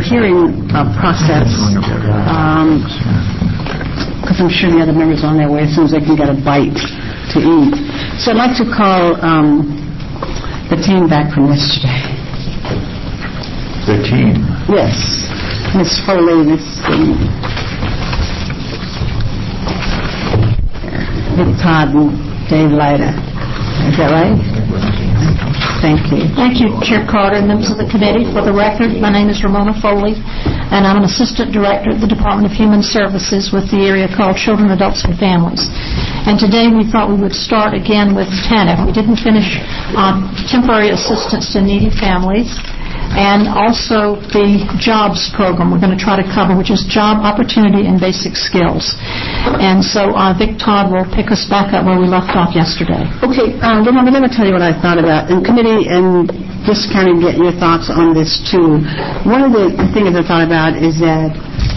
hearing process, because I'm sure the other members are on their way as soon as they can get a bite to eat. So I'd like to call the team back from yesterday. The team? Yes. Ms. Foley, Vic Todd, and Dave Leiter. Is that right? Thank you. Thank you, Chair Carter and members of the committee. For the record, my name is Ramona Foley, and I'm an Assistant Director at the Department of Human Services with the area called Children, Adults, and Families. And today we thought we would start again with TANF. We didn't finish temporary assistance to needy families, and also the JOBS program we're going to try to cover, which is Job Opportunity and Basic Skills. And so Vic Todd will pick us back up where we left off yesterday. Okay, I'm going to tell you what I thought about in committee and just kind of get your thoughts on this too. One of the things I thought about is that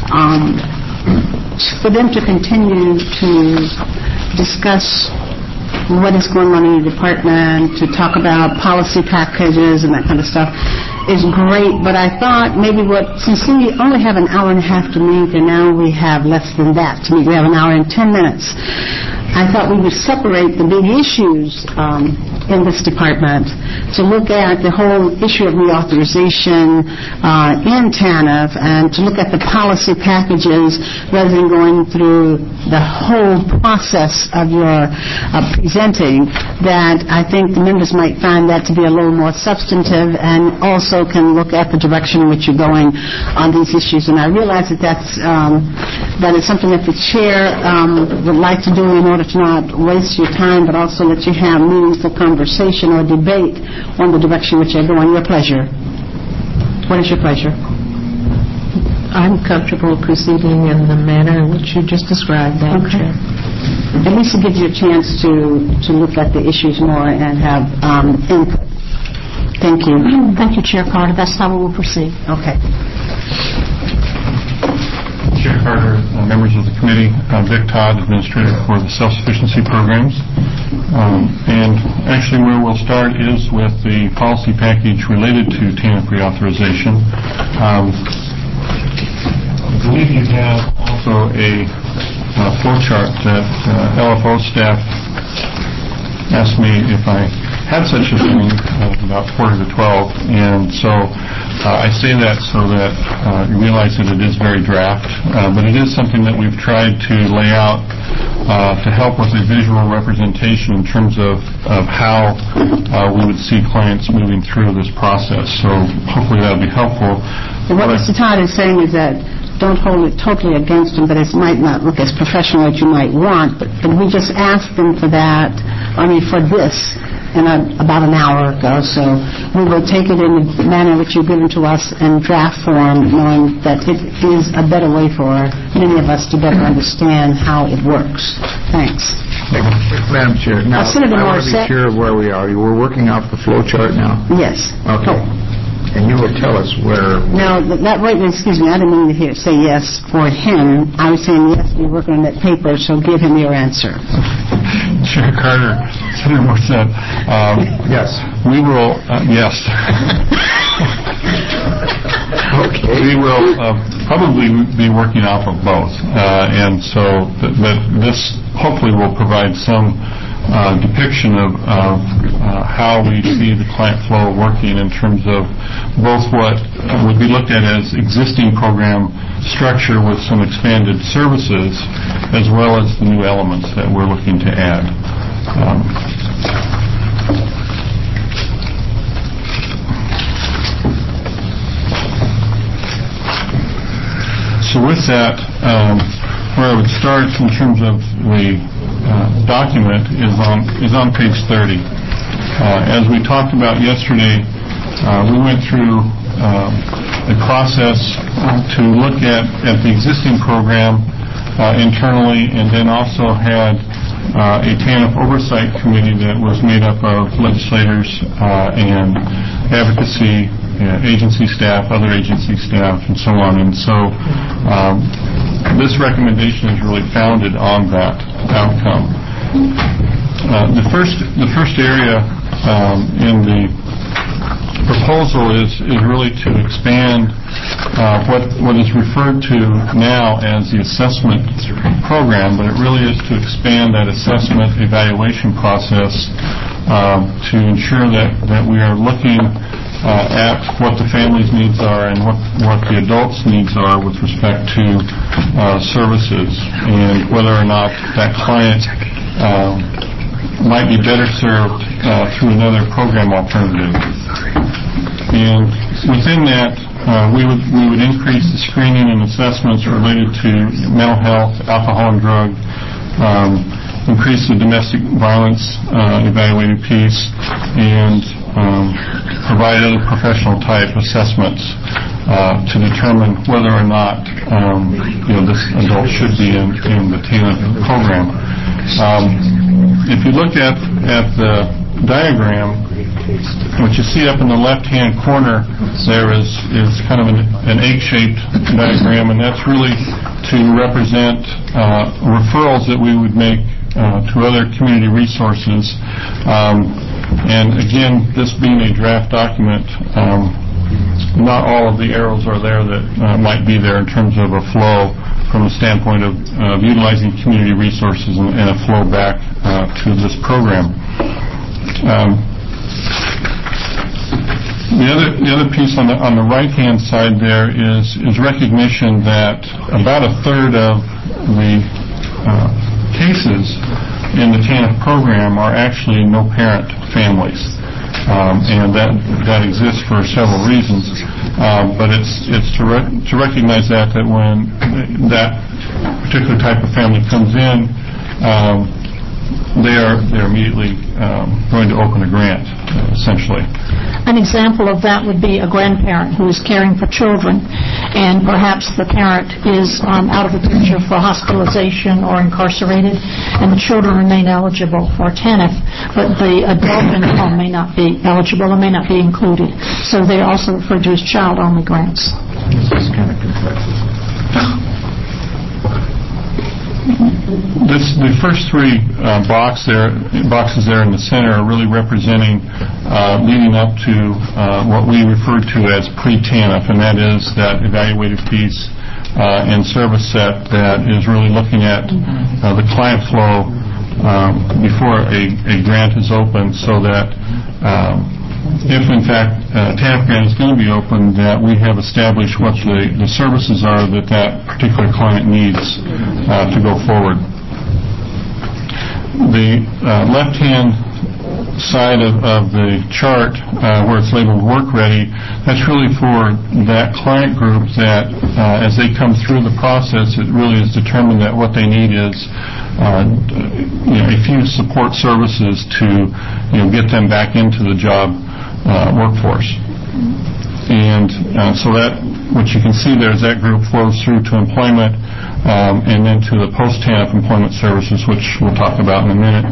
for them to continue to discuss what is going on in the department, to talk about policy packages and that kind of stuff is great, but I thought maybe since we only have an hour and a half to meet and now we have less than that to meet, we have an hour and 10 minutes, I thought we would separate the big issues in this department to look at the whole issue of reauthorization in TANF and to look at the policy packages rather than going through the whole process of your presenting, that I think the members might find that to be a little more substantive and also can look at the direction in which you're going on these issues. And I realize that is something that the chair would like to do in order to not waste your time, but also let you have meaningful conversation or debate on the direction in which you're going. Your pleasure. What is your pleasure? I'm comfortable proceeding in the manner in which you just described that, okay. Chair. At least to give you a chance to look at the issues more and have input. Thank you. Thank you, Chair Carter. That's how we will proceed. Okay. Chair Carter, members of the committee, Vic Todd, Administrator for the Self-Sufficiency Programs. And actually where we'll start is with the policy package related to TANF reauthorization. I believe you have also a flow chart that LFO staff asked me if I had such a thing about 11:45, and so I say that so that you realize that it is very draft, but it is something that we've tried to lay out to help with a visual representation in terms of how we would see clients moving through this process. So hopefully that will be helpful. So what Mr. Todd is saying is that don't hold it totally against them, but it might not look as professional as you might want. But we just asked them for that, for this, in about an hour ago. So we will take it in the manner which you've given to us in draft form, knowing that it is a better way for many of us to better understand how it works. Thanks. Madam Chair, now I want to be sure of where we are. We're working off the flow chart now? Yes. Okay. And you will tell us where... No, excuse me, I didn't mean to say yes for him. I was saying yes, we're working on that paper, so give him your answer. Chair Carter, Senator Morissette. Yes. We will, yes. Okay. We will probably be working off of both. And so this hopefully will provide some depiction of how we see the client flow working in terms of both what would be looked at as existing program structure with some expanded services, as well as the new elements that we're looking to add. So with that, where I would start in terms of the document is on page 30. As we talked about yesterday, we went through a process to look at the existing program internally, and then also had a TANF oversight committee that was made up of legislators and advocacy agency staff, other agency staff, and so on. And so this recommendation is really founded on that outcome. The first area in the proposal is really to expand what is referred to now as the assessment program, but it really is to expand that assessment evaluation process to ensure that we are looking at what the family's needs are and what the adults' needs are with respect to services, and whether or not that client might be better served through another program alternative. And within that, we would increase the screening and assessments related to mental health, alcohol and drug, increase the domestic violence evaluated piece, and provide other professional type assessments to determine whether or not this adult should be in the TANF program. If you look at the diagram, what you see up in the left-hand corner there is kind of an egg-shaped diagram, and that's really to represent referrals that we would make to other community resources. And again, this being a draft document, not all of the arrows are there that might be there in terms of a flow from the standpoint of utilizing community resources and a flow back to this program. The other piece on the right-hand side there is recognition that about a third of the cases in the TANF program are actually no-parent families, and that exists for several reasons. But it's to recognize that when that particular type of family comes in, they're immediately going to open a grant, essentially. An example of that would be a grandparent who is caring for children, and perhaps the parent is out of the picture for hospitalization or incarcerated, and the children remain eligible for TANF, but the adult in the home may not be eligible or may not be included. So they are also referred to as child-only grants. This is kind of complex. The first three boxes there in the center are really representing leading up to what we refer to as pre-TANF, and that is that evaluated piece and service set that is really looking at the client flow before a grant is opened, so that if in fact TANF grant is going to be opened, that we have established what the services are that particular client needs to go forward. The left-hand side of the chart where it's labeled work ready, that's really for that client group that as they come through the process, it really is determined that what they need is a few support services to get them back into the job workforce. And so that what you can see there is that group flows through to employment and then to the post-TANF employment services, which we'll talk about in a minute.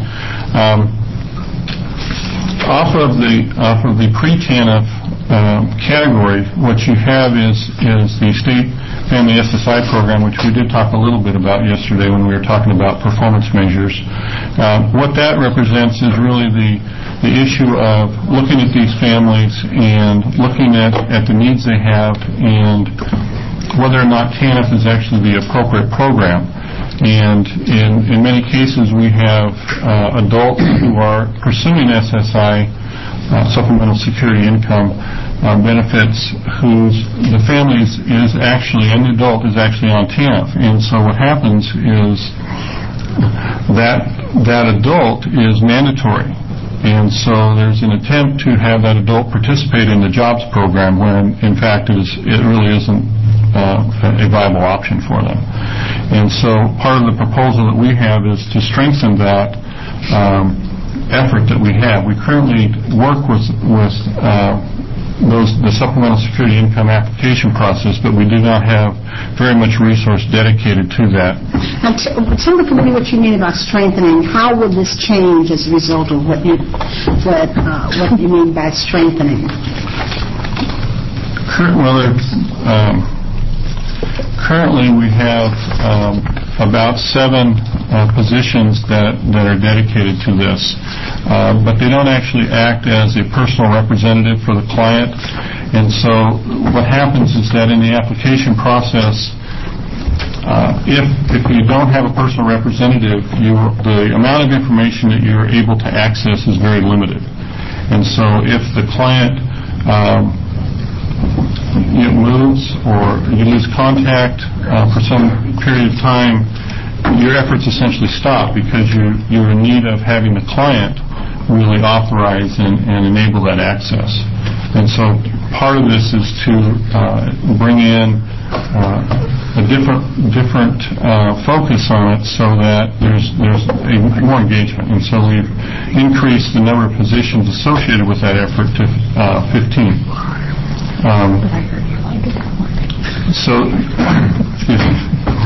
Off of the pre-TANF category, what you have is the State Family SSI program, which we did talk a little bit about yesterday when we were talking about performance measures. What that represents is really the issue of looking at these families and looking at the needs they have and whether or not TANF is actually the appropriate program. And in many cases, we have adults who are pursuing SSI, supplemental security income benefits, the family is actually, and the adult is actually on TANF. And so what happens is that adult is mandatory. And so there's an attempt to have that adult participate in the jobs program when, in fact, it really isn't a viable option for them. And so part of the proposal that we have is to strengthen that effort that we have. We currently work with the supplemental security income application process, but we do not have very much resource dedicated to that. Now, tell the committee what you mean about strengthening. How will this change as a result of what you mean by strengthening? Currently, we have about 7 positions that are dedicated to this, but they don't actually act as a personal representative for the client. And so what happens is that in the application process, if you don't have a personal representative, the amount of information that you're able to access is very limited. And so if the client moves or you lose contact for some period of time, your efforts essentially stop because you're in need of having the client really authorize and enable that access. And so part of this is to bring in a different focus on it so that there's more engagement. And so we've increased the number of positions associated with that effort to 15. Excuse me.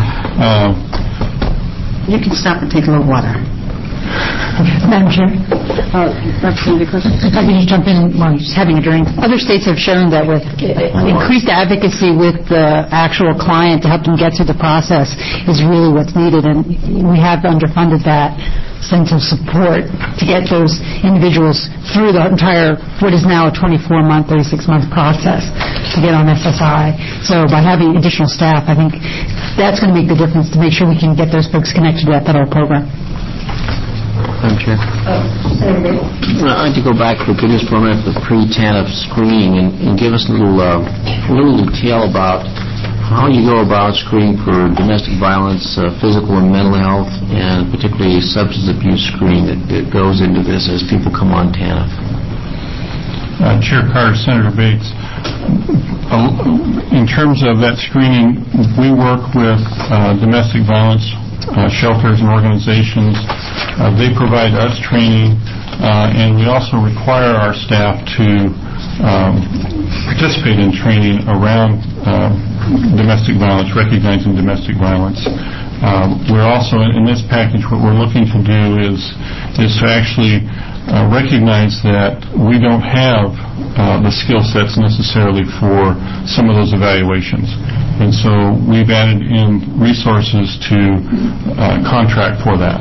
You can stop and take a little water. Madam Chair? Representative Clifford? If I could just jump in while you're just having a drink. Other states have shown that with increased advocacy with the actual client to help them get through the process is really what's needed, and we have underfunded that sense of support to get those individuals through the entire, what is now a 24-month, 36-month process to get on SSI. So by having additional staff, I think that's going to make the difference to make sure we can get those folks connected to that federal program. Madam Chair. I'd like to go back for just for a minute to the pre-TANF screening and give us a little detail about how you go about screening for domestic violence, physical and mental health, and particularly substance abuse screening that goes into this as people come on TANF. Chair Carter, Senator Bates, in terms of that screening, we work with domestic violence shelters and organizations. They provide us training, and we also require our staff to participate in training around domestic violence, recognizing domestic violence. We're also, in this package, what we're looking to do is to actually recognize that we don't have the skill sets necessarily for some of those evaluations. And so we've added in resources to contract for that.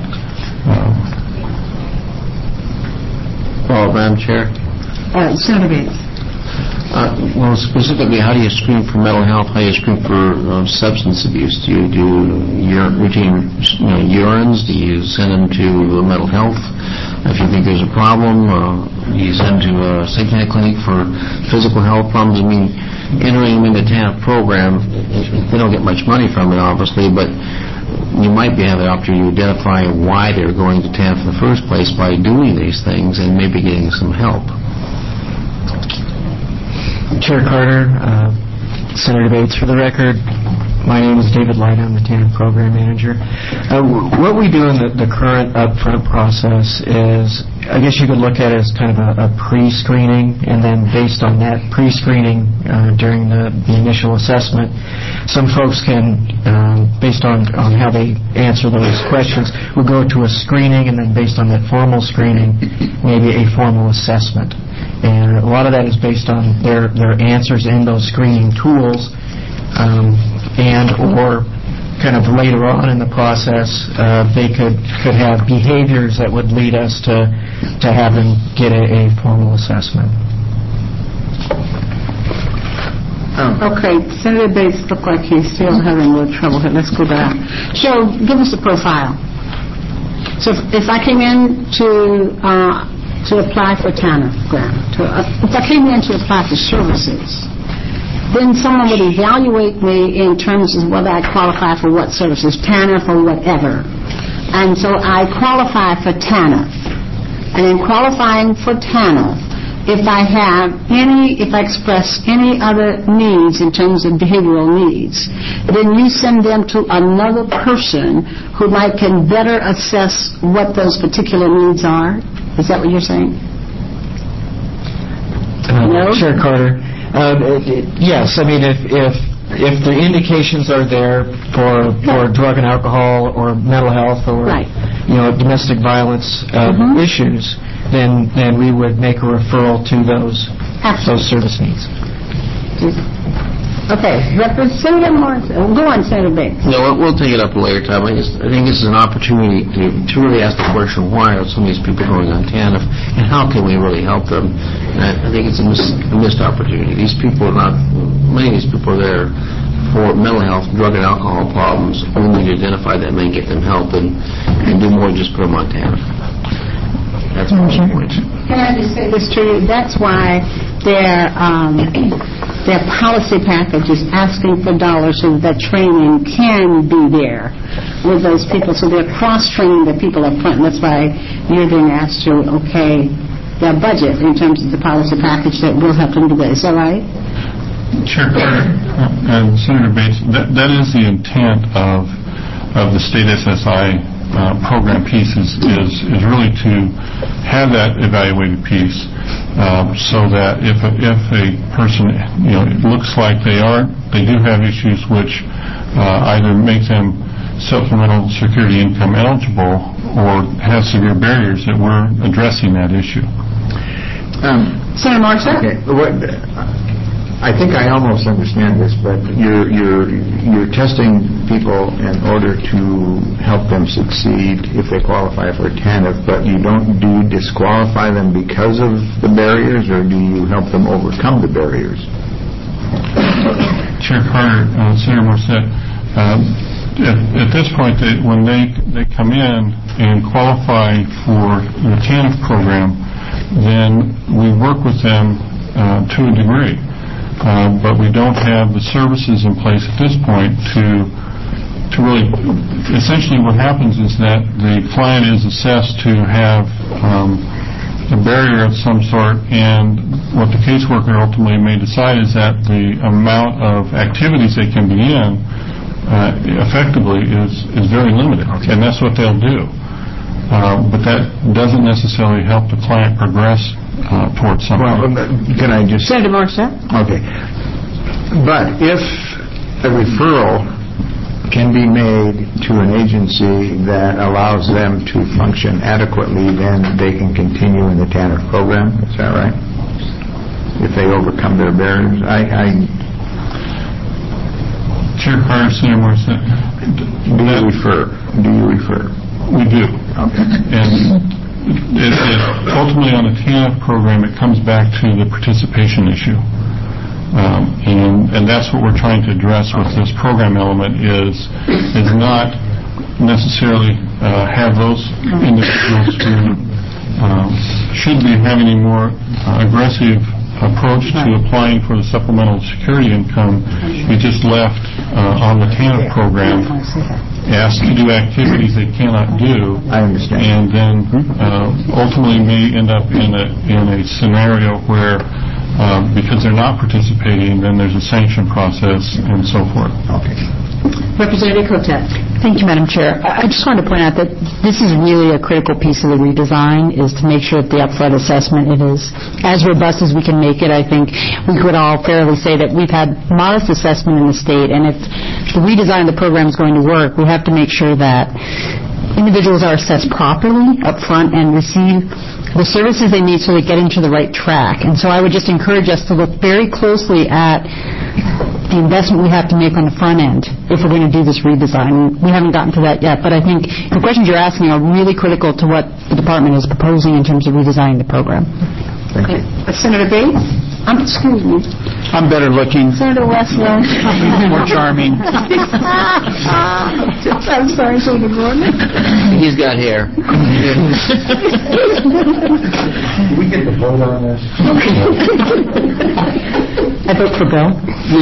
Madam Chair? Senator Bates. Well, specifically, how do you screen for mental health? How do you screen for substance abuse? Do you do routine urines? Do you send them to mental health? If you think there's a problem, do you send them to a psychiatric clinic for physical health problems? I mean, entering them in the TANF program, they don't get much money from it, obviously, but you might have the opportunity to identify why they're going to TANF in the first place by doing these things and maybe getting some help. Chair Carter, Senator Bates, for the record, my name is David Light. I'm the TANF program manager. What we do in the current upfront process is, I guess you could look at it as kind of a pre-screening, and then based on that pre-screening during the initial assessment, some folks can, based on how they answer those questions, will go to a screening, and then based on that formal screening, maybe a formal assessment. And a lot of that is based on their answers in those screening tools, and or kind of later on in the process, they could have behaviors that would lead us to have them get a formal assessment. Okay, Senator Bates looked like he's still having a little trouble here. Let's go back. So, give us a profile. So, if I came in to apply for TANF grant, if I came in to apply for services, then someone would evaluate me in terms of whether I qualify for what services, TANF or whatever. And so I qualify for TANF. And in qualifying for TANF, if I express any other needs in terms of behavioral needs, then you send them to another person who can better assess what those particular needs are. Is that what you're saying? No? Chair Carter. Yes, I mean, if the indications are there for drug and alcohol or mental health or domestic violence issues, then we would make a referral to those service needs. Okay, Representative Morrison, go on, Senator Bates. No, we'll take it up a later time. I think this is an opportunity to really ask the question, why are some of these people going on TANF, and how can we really help them? And I think it's a missed opportunity. These people are not, many of these people are there for mental health, drug and alcohol problems. We need to identify them and get them help and do more than just put them on TANF. That's my point. Can I just say this to you? That's why their policy package is asking for dollars so that training can be there with those people. So they're cross-training the people up front. And that's why you're being asked to their budget in terms of the policy package that will help them do that. Is that right? Chair Carter and Senator Bates, that is the intent of the state SSI program piece is really to have that evaluated piece so that if a person it looks like they do have issues which either make them supplemental security income eligible or have severe barriers, that we're addressing that issue. Senator Morrison? Okay. I think I almost understand this, but you're testing people in order to help them succeed if they qualify for TANF, but do you disqualify them because of the barriers, or do you help them overcome the barriers? Chair Carter, Senator Morissette, at this point, when they come in and qualify for the TANF program, then we work with them to a degree. But we don't have the services in place at this point to really, essentially what happens is that the client is assessed to have a barrier of some sort, and what the caseworker ultimately may decide is that the amount of activities they can be in effectively is very limited, and that's what they'll do. But that doesn't necessarily help the client progress towards something. Well, can I just... Senator Morrison? Okay. But if a referral can be made to an agency that allows them to function adequately, then they can continue in the TANF program, is that right? If they overcome their barriers? Chair Carter, Senator Morrissette, Do you refer? We do. Okay. And ultimately on the TANF program, it comes back to the participation issue. And that's what we're trying to address with this program element is not necessarily have those individuals who should be having a more aggressive approach to applying for the supplemental security income. We just left on the TANF program asked to do activities they cannot do. I understand. And then ultimately may end up in a scenario where because they're not participating, then there's a sanction process and so forth. Okay. Representative Kotek. Thank you, Madam Chair. I just wanted to point out that this is really a critical piece of the redesign, is to make sure that the upfront assessment is as robust as we can make it. I think we could all fairly say that we've had modest assessment in the state, and if the redesign of the program is going to work, we have to make sure that individuals are assessed properly up front and receive the services they need so they get into the right track. And so I would just encourage us to look very closely at the investment we have to make on the front end if we're going to do this redesign. We haven't gotten to that yet, but I think the questions you're asking are really critical to what the department is proposing in terms of redesigning the program. Thank you. Senator Bates? Excuse me. I'm better looking. Senator Westler. More charming. I'm sorry, Senator Gordon. He's got hair. Do we get to vote on this? I vote for Bill.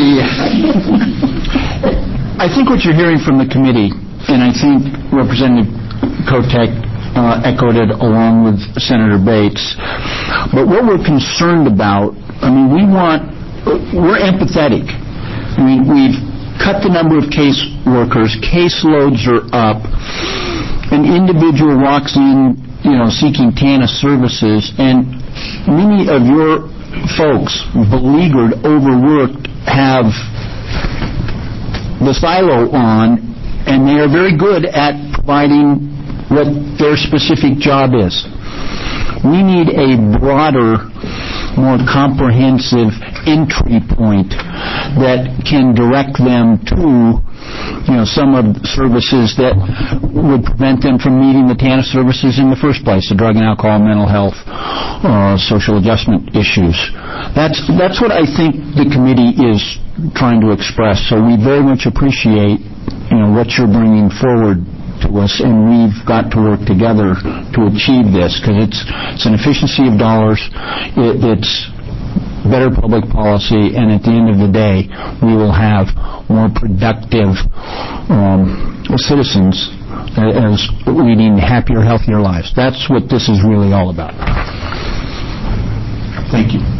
I think what you're hearing from the committee, and I think Representative Kotek echoed it along with Senator Bates, but what we're concerned about, we're empathetic. We've cut the number of case workers, caseloads are up, an individual walks in, seeking TANF services, and many of your folks, beleaguered, overworked, have the silo on, and they are very good at providing what their specific job is. We need a broader, more comprehensive entry point that can direct them to some of the services that would prevent them from meeting the TANF services in the first place, the drug and alcohol, mental health, social adjustment issues. That's what I think the committee is trying to express. So we very much appreciate what you're bringing forward to us, and we've got to work together to achieve this, because it's an efficiency of dollars, it's better public policy, and at the end of the day, we will have more productive citizens as leading happier, healthier lives. That's what this is really all about. Thank you.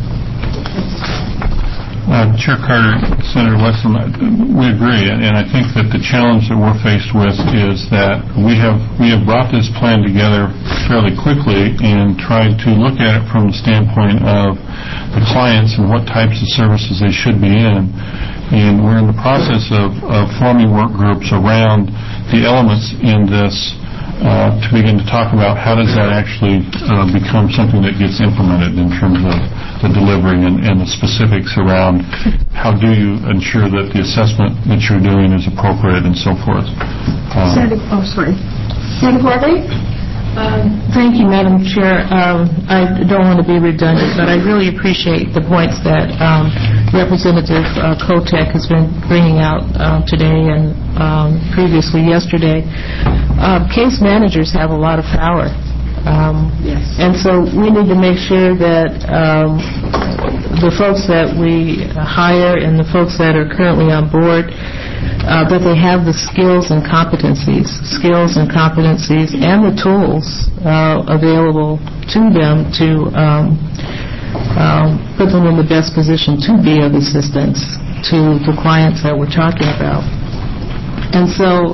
Chair Carter, Senator Wesson, we agree, and I think that the challenge that we're faced with is that we have brought this plan together fairly quickly and tried to look at it from the standpoint of the clients and what types of services they should be in. And we're in the process of forming work groups around the elements in this to begin to talk about how does that actually become something that gets implemented in terms of the delivery and the specifics around how do you ensure that the assessment that you're doing is appropriate and so forth. Senator Gorley? Thank you, Madam Chair. I don't want to be redundant, but I really appreciate the points that Representative Kotek has been bringing out today and previously yesterday. Case managers have a lot of power. Yes. And so we need to make sure that the folks that we hire and the folks that are currently on board, that they have the skills and competencies and the tools available to them to put them in the best position to be of assistance to the clients that we're talking about. And so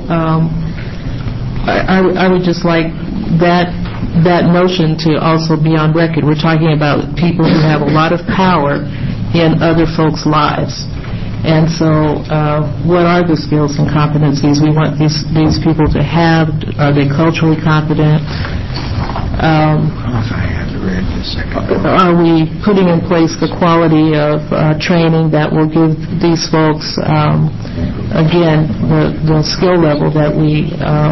I would just like that notion to also be on record. We're talking about people who have a lot of power in other folks' lives. And so what are the skills and competencies we want these people to have? Are they culturally competent? Are we putting in place the quality of training that will give these folks, again, the skill level that we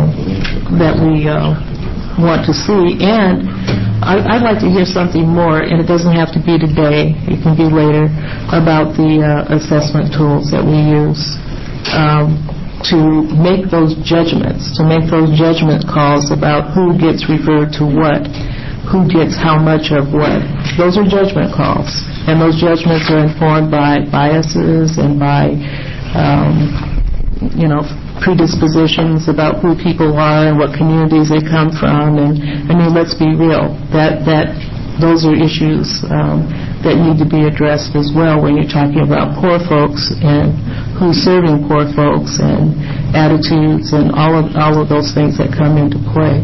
want to see? And I'd like to hear something more, and it doesn't have to be today, it can be later, about the assessment tools that we use to make those judgment calls about who gets referred to what, who gets how much of what. Those are judgment calls, and those judgments are informed by biases and by predispositions about who people are and what communities they come from. And I mean, let's be real, that those are issues that need to be addressed as well when you're talking about poor folks and who's serving poor folks and attitudes and all of those things that come into play.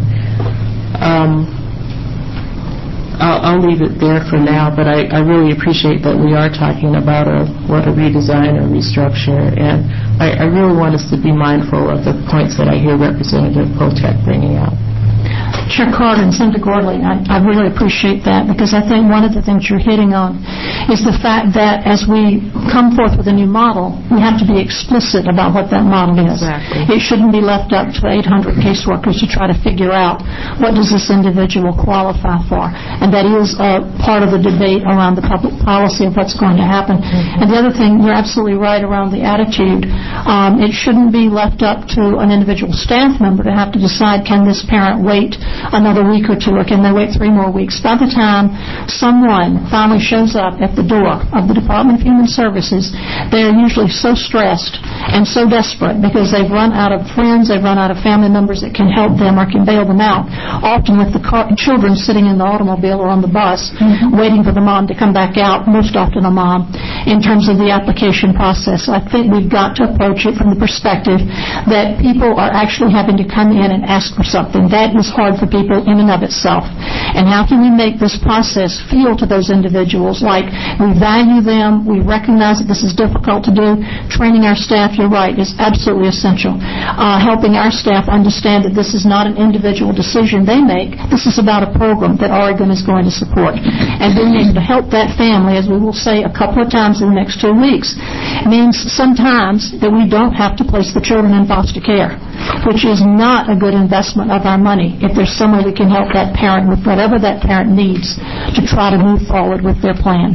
I'll leave it there for now, but I really appreciate that we are talking about a redesign or restructure, and I really want us to be mindful of the points that I hear Representative Kotek bringing out. Chair Carter and Senator Gorley, I really appreciate that, because I think one of the things you're hitting on is the fact that as we come forth with a new model, we have to be explicit about what that model is. Exactly. It shouldn't be left up to 800 caseworkers to try to figure out what does this individual qualify for. And that is part of the debate around the public policy of what's going to happen. Mm-hmm. And the other thing, you're absolutely right around the attitude. It shouldn't be left up to an individual staff member to have to decide, can this parent wait another week or two, or can they wait 3 more weeks? By the time someone finally shows up at the door of the Department of Human Services, they are usually so stressed and so desperate because they've run out of friends, they've run out of family members that can help them or can bail them out, often with the children sitting in the automobile or on the bus, mm-hmm. waiting for the mom to come back out, most often a mom, in terms of the application process. So I think we've got to approach it from the perspective that people are actually having to come in and ask for something. That is hard for people in and of itself. And how can we make this process feel to those individuals like we value them, we recognize that this is difficult to do. Training our staff, you're right, is absolutely essential. Helping our staff understand that this is not an individual decision they make. This is about a program that Oregon is going to support. And being able to help that family, as we will say a couple of times in the next 2 weeks, means sometimes that we don't have to place the children in foster care, which is not a good investment of our money if there's some way we can help that parent with whatever that parent needs to try to move forward with their plan.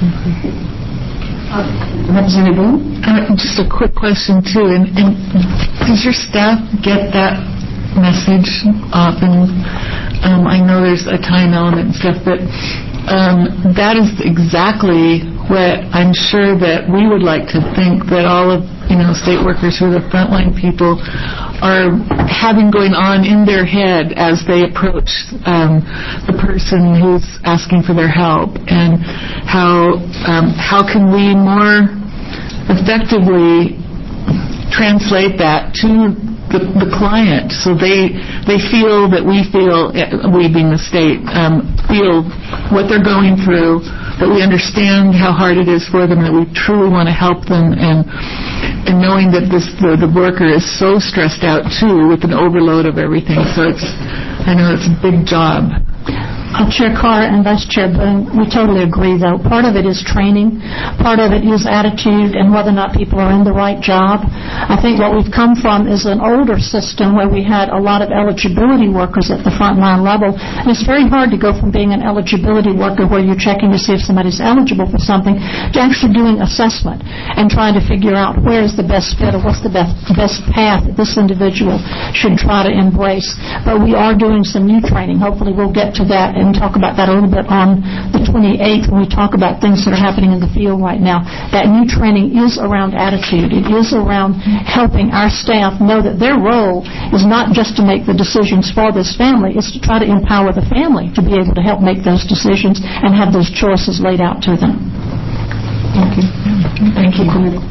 Representative Boone? Just a quick question, too. And does your staff get that message often? I know there's a time element and stuff, but that is exactly what I'm sure that we would like to think that all of state workers who are the frontline people are having going on in their head as they approach the person who's asking for their help, and how can we more effectively translate that to the client so they feel that we being the state, feel what they're going through, that we understand how hard it is for them, that we truly want to help them, and knowing that the worker is so stressed out too with an overload of everything. So I know it's a big job. Chair Carr and Vice Chair Boone, we totally agree, though. Part of it is training. Part of it is attitude and whether or not people are in the right job. I think what we've come from is an older system where we had a lot of eligibility workers at the frontline level. And it's very hard to go from being an eligibility worker where you're checking to see if somebody's eligible for something to actually doing assessment and trying to figure out where is the best fit or what's the best path that this individual should try to embrace. But we are doing some new training. Hopefully we'll get to that and talk about that a little bit on the 28th when we talk about things that are happening in the field right now. That new training is around attitude. It is around helping our staff know that their role is not just to make the decisions for this family, it's to try to empower the family to be able to help make those decisions and have those choices laid out to them. Thank you. Thank you, Committee.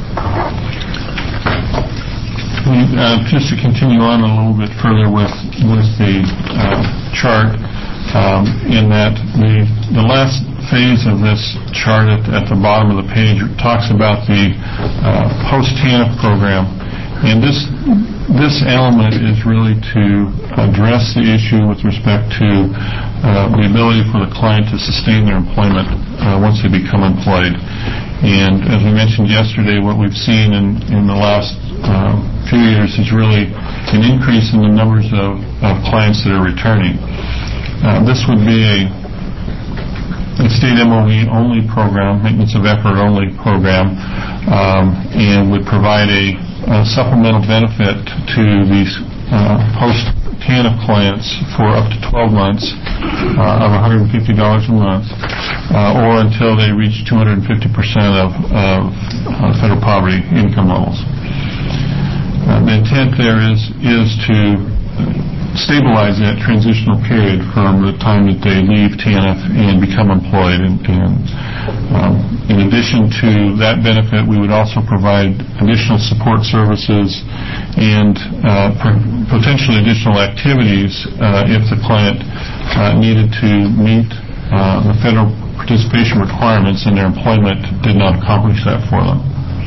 Just to continue on a little bit further with the chart, in that the last phase of this chart at the bottom of the page talks about the post-TANF program, and this element is really to address the issue with respect to the ability for the client to sustain their employment once they become employed. And as we mentioned yesterday, what we've seen in the last few years is really an increase in the numbers of clients that are returning. This would be a state MOE only program, maintenance of effort only program, and would provide a supplemental benefit to these post-TANF clients for up to 12 months of $150 a month, or until they reach 250% of federal poverty income levels. The intent there is to stabilize that transitional period from the time that they leave TANF and become employed. And in addition to that benefit, we would also provide additional support services and potentially additional activities if the client needed to meet the federal participation requirements and their employment did not accomplish that for them.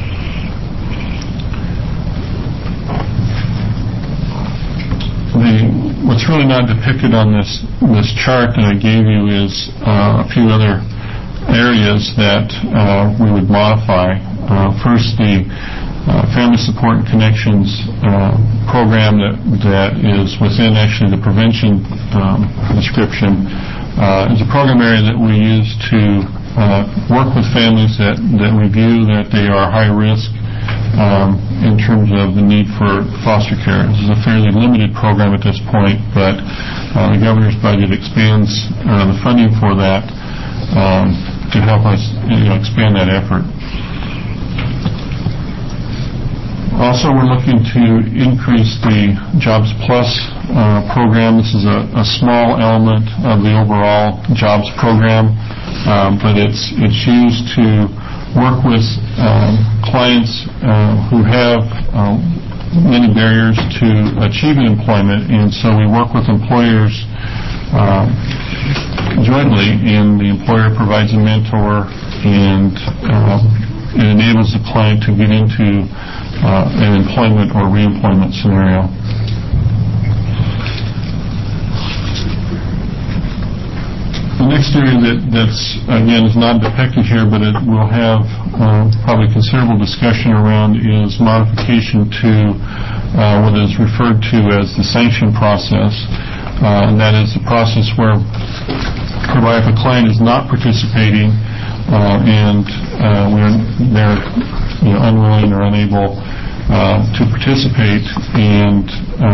What's really not depicted on this chart that I gave you is a few other areas that we would modify. First, the Family Support and Connections program that is within actually the prevention description is a program area that we use to work with families that we view that they are high risk in terms of the need for foster care. This is a fairly limited program at this point, but the governor's budget expands the funding for that to help us expand that effort. Also, we're looking to increase the Jobs Plus program. This is a small element of the overall Jobs program, but it's used to work with clients who have many barriers to achieving employment, and so we work with employers jointly, and the employer provides a mentor, and it enables the client to get into an employment or reemployment scenario. The next area that's, again, is not depicted here, but it will have probably considerable discussion around is modification to what is referred to as the sanction process. And that is the process where if a client is not participating and they're unwilling or unable to participate, and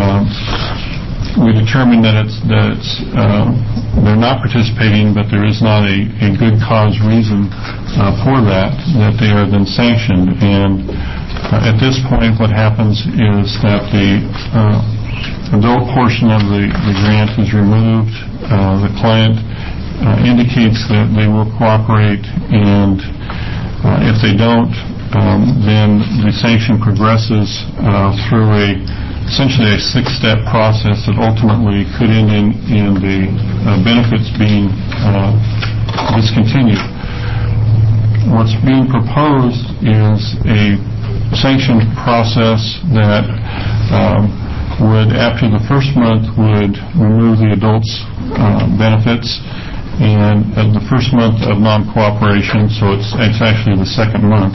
we determine that they're not participating, but there is not a good cause reason for that they are then sanctioned. And at this point, what happens is that the adult portion of the grant is removed. The client indicates that they will cooperate, and if they don't, then the sanction progresses through essentially a 6-step process that ultimately could end in the benefits being discontinued. What's being proposed is a sanction process that would, after the first month, would remove the adult's benefits, and the first month of non-cooperation, so it's actually the second month,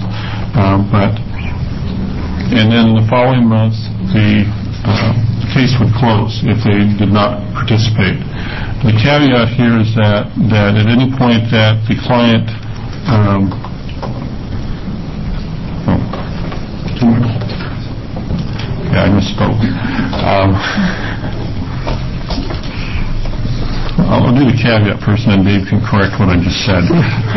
and then the following month the case would close if they did not participate. The caveat here is that at any point that the client I misspoke. I'll do the caveat first, and then Dave can correct what I just said.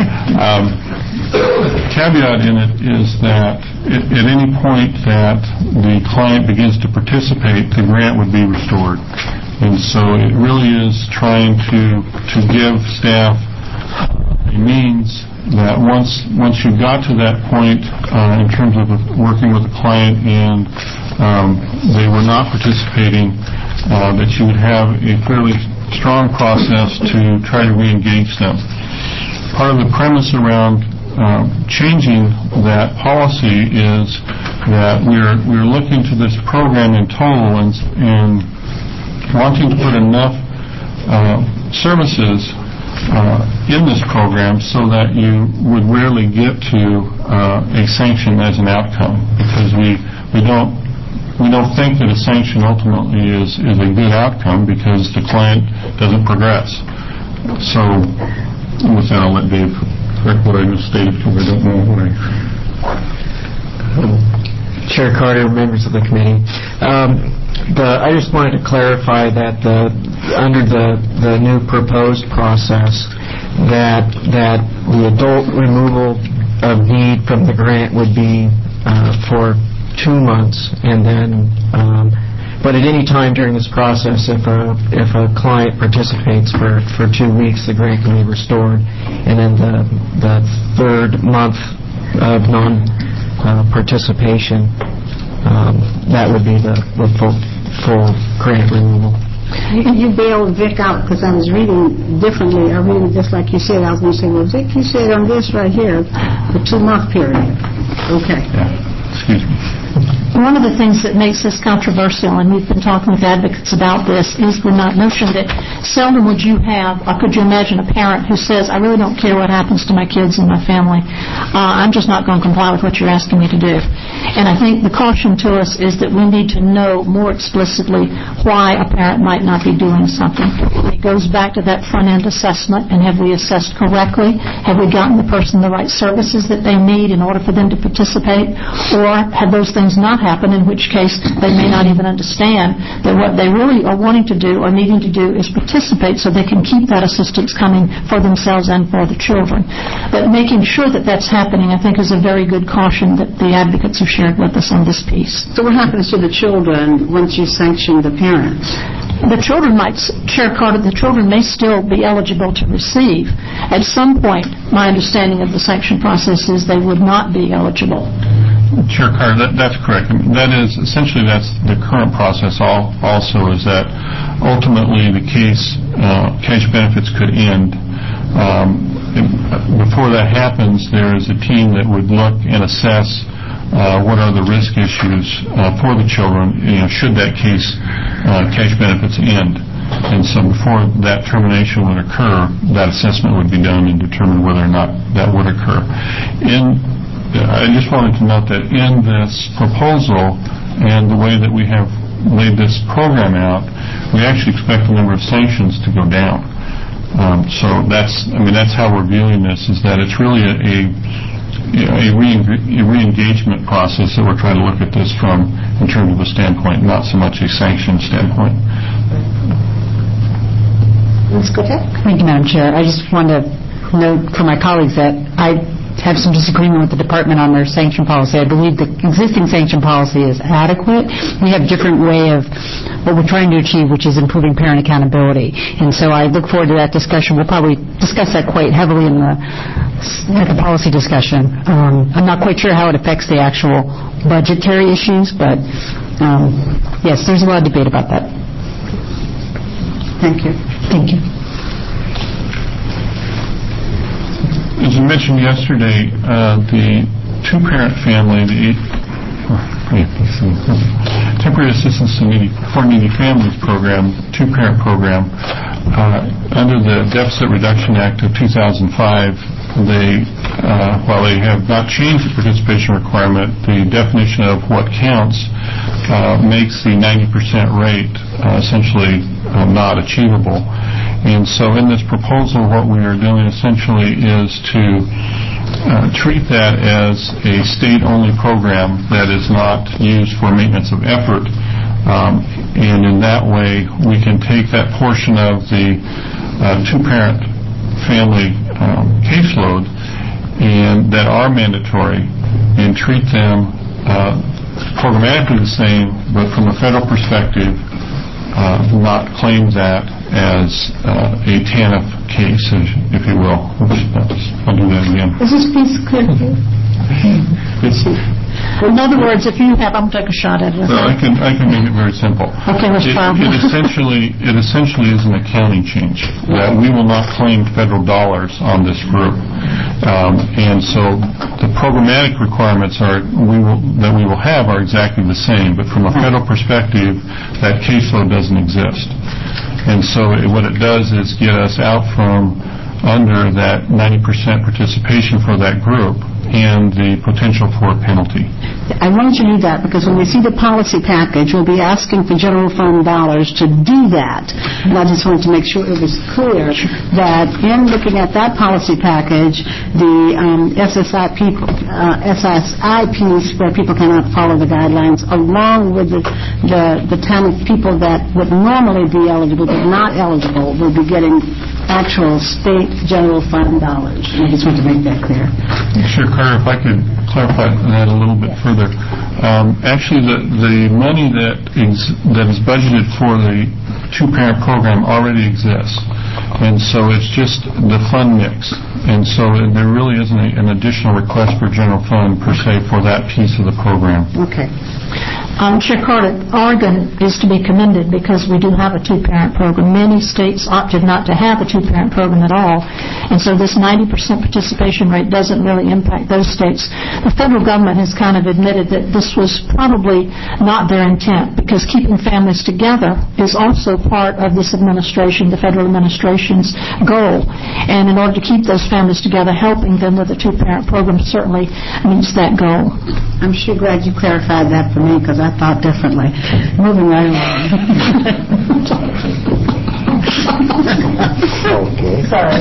Caveat in it is that at any point that the client begins to participate, the grant would be restored. And so it really is trying to give staff a means that once you got to that point in terms of working with the client and they were not participating, that you would have a fairly strong process to try to re-engage them. Part of the premise around changing that policy is that we're looking to this program in total and wanting to put enough services in this program so that you would rarely get to a sanction as an outcome, because we don't think that a sanction ultimately is a good outcome because the client doesn't progress. So with that, I'll let Dave correct what I just stated, because I don't know what Chair Carter, members of the committee, I just wanted to clarify that under the new proposed process, that the adult removal of need from the grant would be for 2 months, and then but at any time during this process, if a client participates for 2 weeks, the grant can be restored, and then the third month of non-participation, that would be the full grant removal. You bailed Vic out because I was reading differently. I read it just like you said. I was going to say, well, Vic, you said on this right here, the 2-month period. Okay. Yeah. Excuse me. One of the things that makes this controversial, and we've been talking with advocates about this, is the notion that seldom would you have, or could you imagine a parent who says, I really don't care what happens to my kids and my family. I'm just not going to comply with what you're asking me to do. And I think the caution to us is that we need to know more explicitly why a parent might not be doing something. It goes back to that front-end assessment, and have we assessed correctly? Have we gotten the person the right services that they need in order for them to participate? Or have those things not happened, in which case they may not even understand that what they really are wanting to do or needing to do is participate so they can keep that assistance coming for themselves and for the children. But making sure that that's happening, I think, is a very good caution that the advocates have shared with us on this piece. So what happens to the children once you sanction the parents? The children might, Chair Carter, the children may still be eligible to receive. At some point, my understanding of the sanction process is they would not be eligible. Chair Carter, that's correct. That is, essentially, that's the current process also, is that ultimately the case, cash benefits could end. Before that happens, there is a team that would look and assess what are the risk issues for the children, should that case, cash benefits end. And so before that termination would occur, that assessment would be done and determine whether or not that would occur. I just wanted to note that in this proposal and the way that we have laid this program out, we actually expect the number of sanctions to go down. So that's how we're viewing this, is that it's really a re-engagement process that we're trying to look at this from in terms of a standpoint, not so much a sanction standpoint. Ms. Kotek? Thank you, Madam Chair. I just wanted to note for my colleagues that I have some disagreement with the department on their sanction policy. I believe the existing sanction policy is adequate. We have a different way of what we're trying to achieve, which is improving parent accountability. And so I look forward to that discussion. We'll probably discuss that quite heavily at the policy discussion. I'm not quite sure how it affects the actual budgetary issues, but yes, there's a lot of debate about that. Thank you. Thank you. As I mentioned yesterday, the two-parent family, Temporary Assistance for Needy Families program, two-parent program, under the Deficit Reduction Act of 2005, while they have not changed the participation requirement, the definition of what counts makes the 90% rate essentially not achievable. And so in this proposal, what we are doing essentially is to treat that as a state-only program that is not used for maintenance of effort. And in that way, we can take that portion of the two-parent family caseload and that are mandatory and treat them programmatically the same, but from a federal perspective, not claim that as a TANF case, if you will. I'll do that again. Is this piece clear to you? In other words, if you have, I'm going to take a shot at it. Well, I can make it very simple. Okay, let's try. It essentially is an accounting change. That we will not claim federal dollars on this group, and so the programmatic requirements that we will have are exactly the same. But from a federal perspective, that caseload doesn't exist, and so what it does is get us out from under that 90% participation for that group and the potential for a penalty. I wanted you to do that because when we see the policy package, we'll be asking for general fund dollars to do that. And I just wanted to make sure it was clear that in looking at that policy package, the SSI piece where people cannot follow the guidelines, along with the TANF people that would normally be eligible but not eligible, will be getting actual state general fund dollars. And I just want to make that clear. Sure, Carter, if I could clarify that a little bit further. Actually, the money that is budgeted for the two-parent program already exists, and so it's just the fund mix. And so there really isn't an additional request for general fund per se for that piece of the program. Okay. Chair Carter, Oregon is to be commended because we do have a two-parent program. Many states opted not to have a two-parent program at all, and so this 90% participation rate doesn't really impact those states. The federal government has kind of admitted that this was probably not their intent because keeping families together is also part of this administration, the federal administration's goal. And in order to keep those families together, helping them with a two-parent program certainly meets that goal. I'm sure glad you clarified that for me because I thought differently. Moving right along. Okay. Sorry.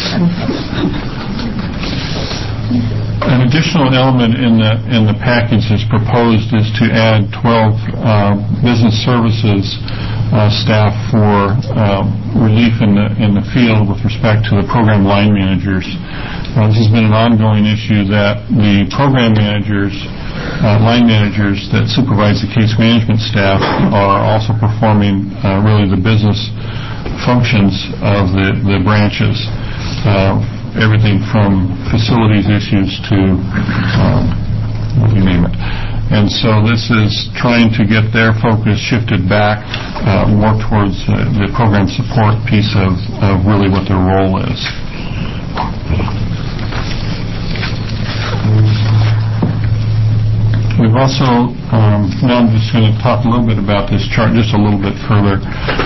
An additional element in the package that's proposed is to add 12 business services staff for relief in the field with respect to the program line managers. This has been an ongoing issue that the program managers, line managers that supervise the case management staff are also performing really the business functions of the branches. Everything from facilities issues to you name it. And so this is trying to get their focus shifted back more towards the program support piece of really what their role is. We've also, now I'm just going to talk a little bit about this chart just a little bit further,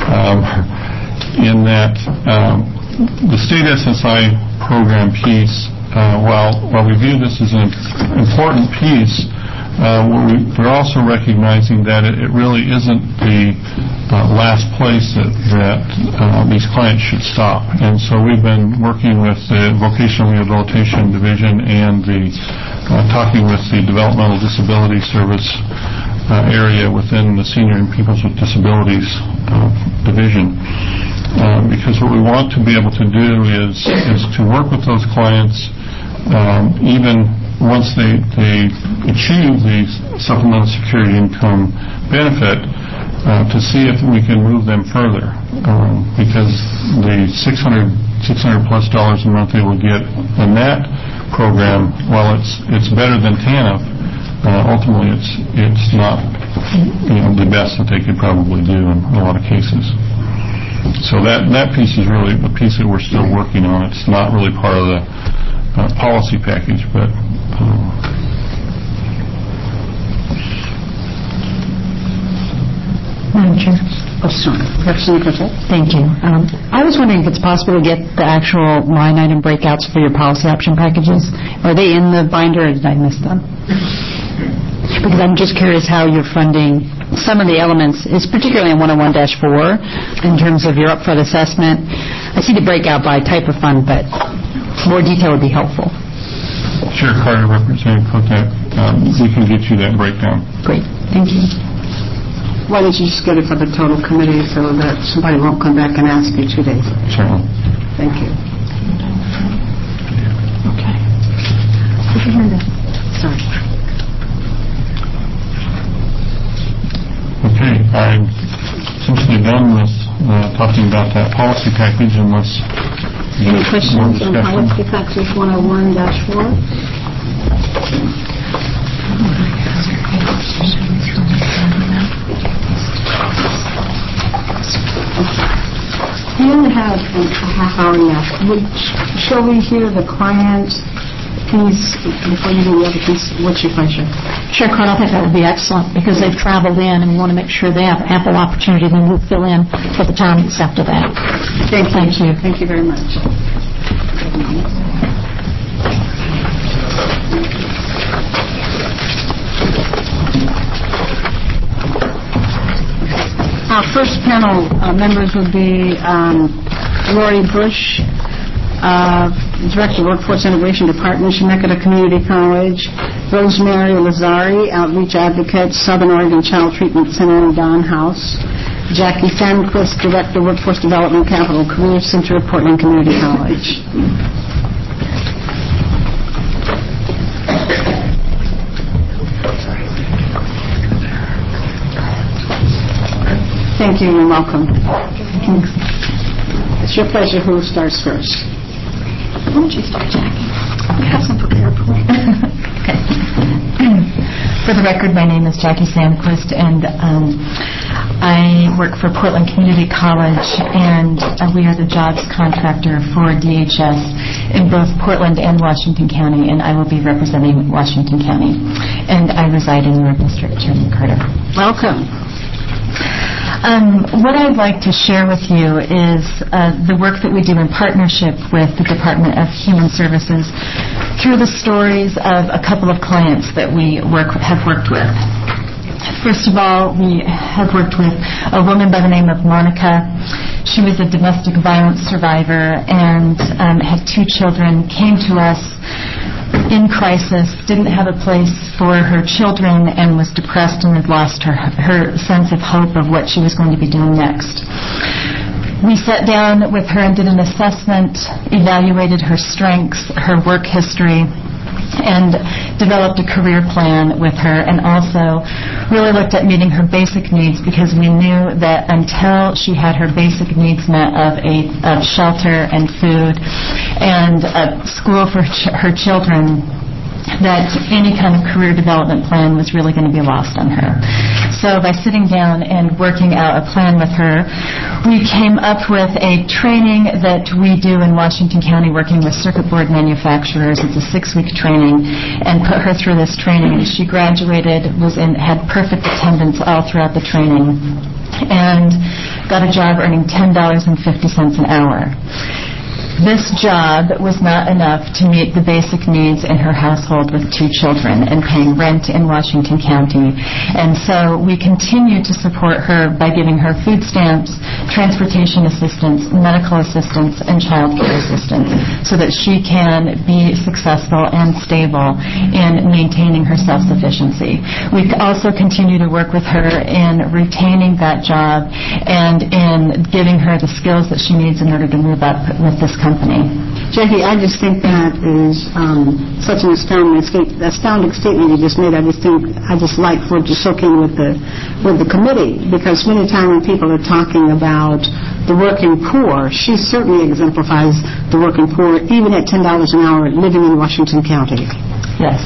in that the state SSI program piece, while we view this as an important piece, we're also recognizing that it really isn't the last place that these clients should stop. And so we've been working with the Vocational Rehabilitation Division and talking with the Developmental Disability Service area within the Senior and Peoples with Disabilities Division. Because what we want to be able to do is to work with those clients even once they achieve the supplemental security income benefit, to see if we can move them further, because the $600 plus a month they will get in that program, while it's better than TANF, ultimately it's not the best that they could probably do in a lot of cases. So that piece is really the piece that we're still working on. It's not really part of the policy package, but Madam Chair. Oh, sorry. Representative. Thank you. I was wondering if it's possible to get the actual line item breakouts for your policy option packages. Are they in the binder, or did I miss them? Because I'm just curious how you're funding some of the elements, is particularly in 101-4, in terms of your upfront assessment. I see the breakout by type of fund, but more detail would be helpful. Sure, Carter, Representative Kotek, we can get you that breakdown. Great. Thank you. Why don't you just get it for the total committee so that somebody won't come back and ask you 2 days later? Certainly. Thank you. Okay. Sorry. Okay, I'm essentially done with talking about that policy package, unless any questions on policy package 101-4? We only have a half hour left. Shall we hear the client piece before you do the other piece? What's your pleasure? Sure, Carl, I think that would be excellent, because they've traveled in and we want to make sure they have ample opportunity, then we'll fill in for the time that's after that. Thank you. Thank you very much. Our first panel members would be Lori Bush, Director of Workforce Integration Department, Chemeketa Community College; Rosemary Lazari, Outreach Advocate, Southern Oregon Child Treatment Center in Don House; Jackie Sandquist, Director of Workforce Development, Capital Career Center, Portland Community College. Thank you, and welcome. Thanks. It's your pleasure. Who starts first? Why don't you start, Jackie? We have some prepared for you. Okay. For the record, my name is Jackie Sandquist, and I work for Portland Community College, and we are the jobs contractor for DHS in both Portland and Washington County, and I will be representing Washington County. And I reside in your district, Chairman Carter. Welcome. What I'd like to share with you is the work that we do in partnership with the Department of Human Services through the stories of a couple of clients that we have worked with. First of all, we have worked with a woman by the name of Monica. She was a domestic violence survivor and had 2 children, came to us in crisis, didn't have a place for her children, and was depressed and had lost her sense of hope of what she was going to be doing next. We sat down with her and did an assessment, evaluated her strengths, her work history, and developed a career plan with her, and also really looked at meeting her basic needs, because we knew that until she had her basic needs met of shelter and food and a school for her children, that any kind of career development plan was really going to be lost on her. So by sitting down and working out a plan with her, we came up with a training that we do in Washington County working with circuit board manufacturers. It's a 6-week training, and put her through this training. And she graduated, had perfect attendance all throughout the training, and got a job earning $10.50 an hour. This job was not enough to meet the basic needs in her household with 2 children and paying rent in Washington County. And so we continue to support her by giving her food stamps, transportation assistance, medical assistance, and child care assistance so that she can be successful and stable in maintaining her self-sufficiency. We also continue to work with her in retaining that job and in giving her the skills that she needs in order to move up with this company. Jackie, I just think that is such an astounding statement you just made. I just like for it to soak in with the committee, because many times when people are talking about the working poor, she certainly exemplifies the working poor, even at $10 an hour, living in Washington County. Yes.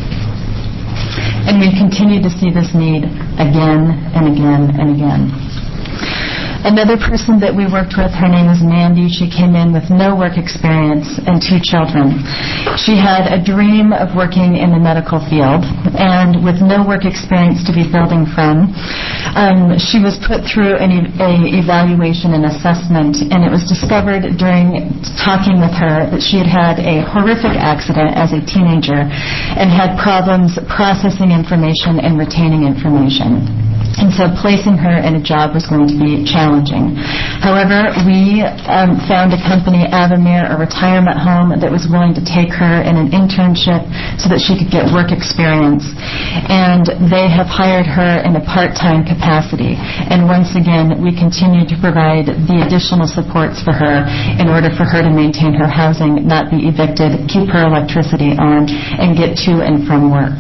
And we continue to see this need again and again and again. Another person that we worked with, her name is Mandy. She came in with no work experience and 2 children. She had a dream of working in the medical field, and with no work experience to be building from, she was put through an evaluation and assessment, and it was discovered during talking with her that she had had a horrific accident as a teenager and had problems processing information and retaining information. And so placing her in a job was going to be challenging. However, we found a company, Avamere, a retirement home, that was willing to take her in an internship so that she could get work experience. And they have hired her in a part-time capacity. And once again, we continue to provide the additional supports for her in order for her to maintain her housing, not be evicted, keep her electricity on, and get to and from work.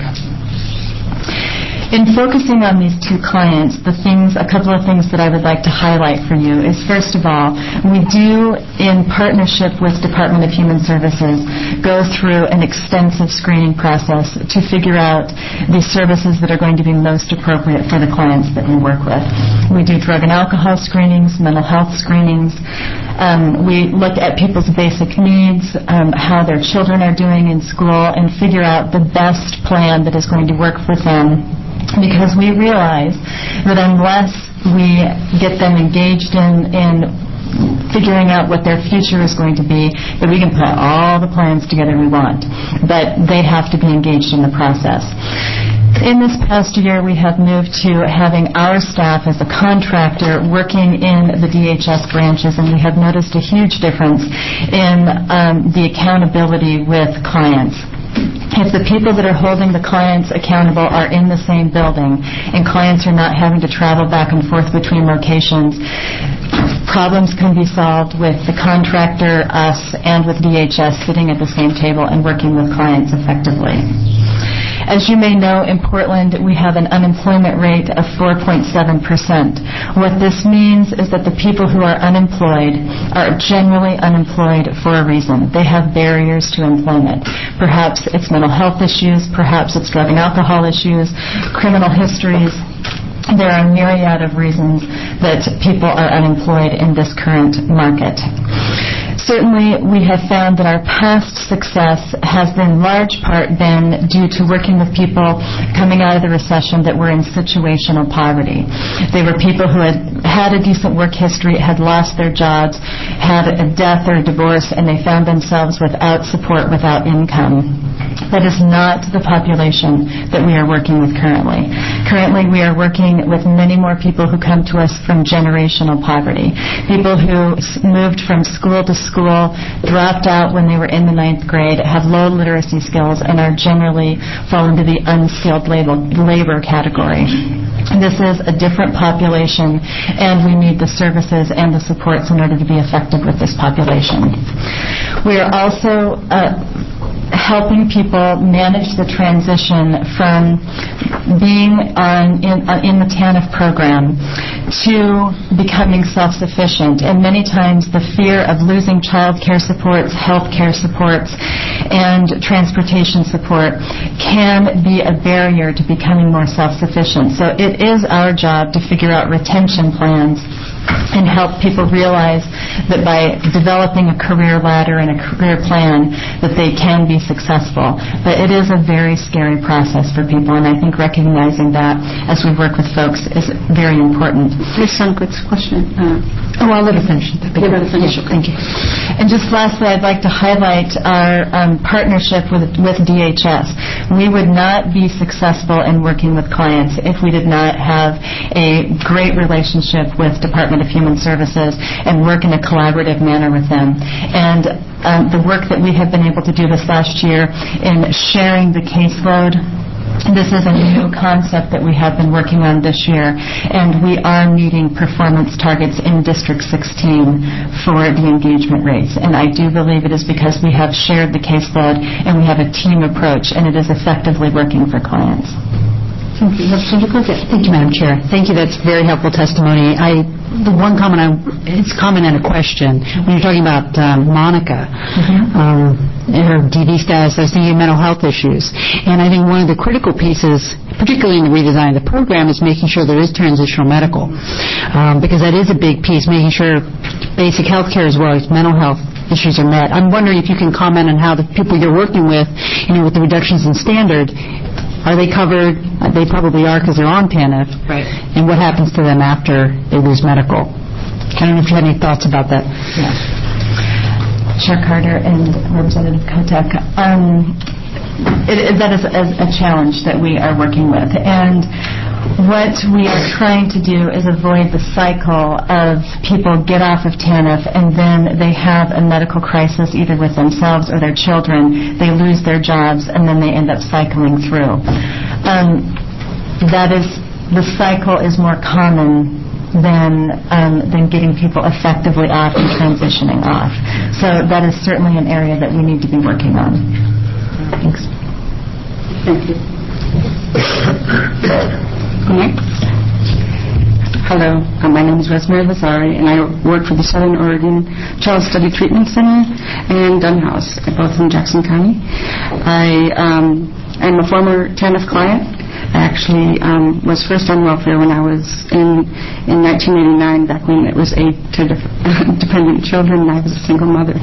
In focusing on these 2 clients, a couple of things that I would like to highlight for you is, first of all, we do, in partnership with Department of Human Services, go through an extensive screening process to figure out the services that are going to be most appropriate for the clients that we work with. We do drug and alcohol screenings, mental health screenings. We look at people's basic needs, how their children are doing in school, and figure out the best plan that is going to work for them. Because we realize that unless we get them engaged in figuring out what their future is going to be, that we can put all the plans together we want, but they have to be engaged in the process. In this past year, we have moved to having our staff as a contractor working in the DHS branches, and we have noticed a huge difference in the accountability with clients. If the people that are holding the clients accountable are in the same building and clients are not having to travel back and forth between locations, problems can be solved with the contractor, us, and with DHS sitting at the same table and working with clients effectively. As you may know, in Portland, we have an unemployment rate of 4.7%. What this means is that the people who are unemployed are generally unemployed for a reason. They have barriers to employment. Perhaps it's mental health issues, perhaps it's drug and alcohol issues, criminal histories. There are a myriad of reasons that people are unemployed in this current market. Certainly, we have found that our past success has in large part been due to working with people coming out of the recession that were in situational poverty. They were people who had a decent work history, had lost their jobs, had a death or a divorce, and they found themselves without support, without income. That is not the population that we are working with currently. Currently, we are working with many more people who come to us from generational poverty, people who moved from school to school, dropped out when they were in the 9th grade, have low literacy skills, and are generally fall into the unskilled labor category. This is a different population, and we need the services and the supports in order to be effective with this population. We are also helping people manage the transition from being in the TANF program to becoming self-sufficient. And many times the fear of losing child care supports, health care supports, and transportation support can be a barrier to becoming more self-sufficient. So it is our job to figure out retention plans and help people realize that by developing a career ladder and a career plan that they can be successful. But it is a very scary process for people, and I think recognizing that as we work with folks is very important. Ms. Sunquist's question. I'll let her finish. Thank you. And just lastly, I'd like to highlight our partnership with DHS. We would not be successful in working with clients if we did not have a great relationship with Department of Human Services and work in a collaborative manner with them. And the work that we have been able to do this last year in sharing the caseload, this is a new concept that we have been working on this year, and we are meeting performance targets in District 16 for the engagement rates. And I do believe it is because we have shared the caseload and we have a team approach, and it is effectively working for clients. Thank you. Thank you, Madam Chair. Thank you. That's very helpful testimony. The one comment, it's a comment and a question. When you're talking about Monica, her DV status, I was thinking of mental health issues. And I think one of the critical pieces, particularly in the redesign of the program, is making sure there is transitional medical. Because that is a big piece, making sure basic health care as well as mental health issues are met. I'm wondering if you can comment on how the people you're working with, with the reductions in standard, are they covered? They probably are because they're on TANF. Right. And what happens to them after they lose medical? I don't know if you had any thoughts about that. Yeah. Chair Carter and Representative Kotek. That is a challenge that we are working with. And what we are trying to do is avoid the cycle of people get off of TANF and then they have a medical crisis either with themselves or their children. They lose their jobs and then they end up cycling through. The cycle is more common than getting people effectively off and transitioning off. So that is certainly an area that we need to be working on. Thanks. Thank you. Next. Hello, my name is Rosemary Lazari, and I work for the Southern Oregon Child Study Treatment Center and Dunn House, both in Jackson County. I am a former TANF client. I actually was first on welfare when I was in 1989, back when it was aid to dependent children, and I was a single mother.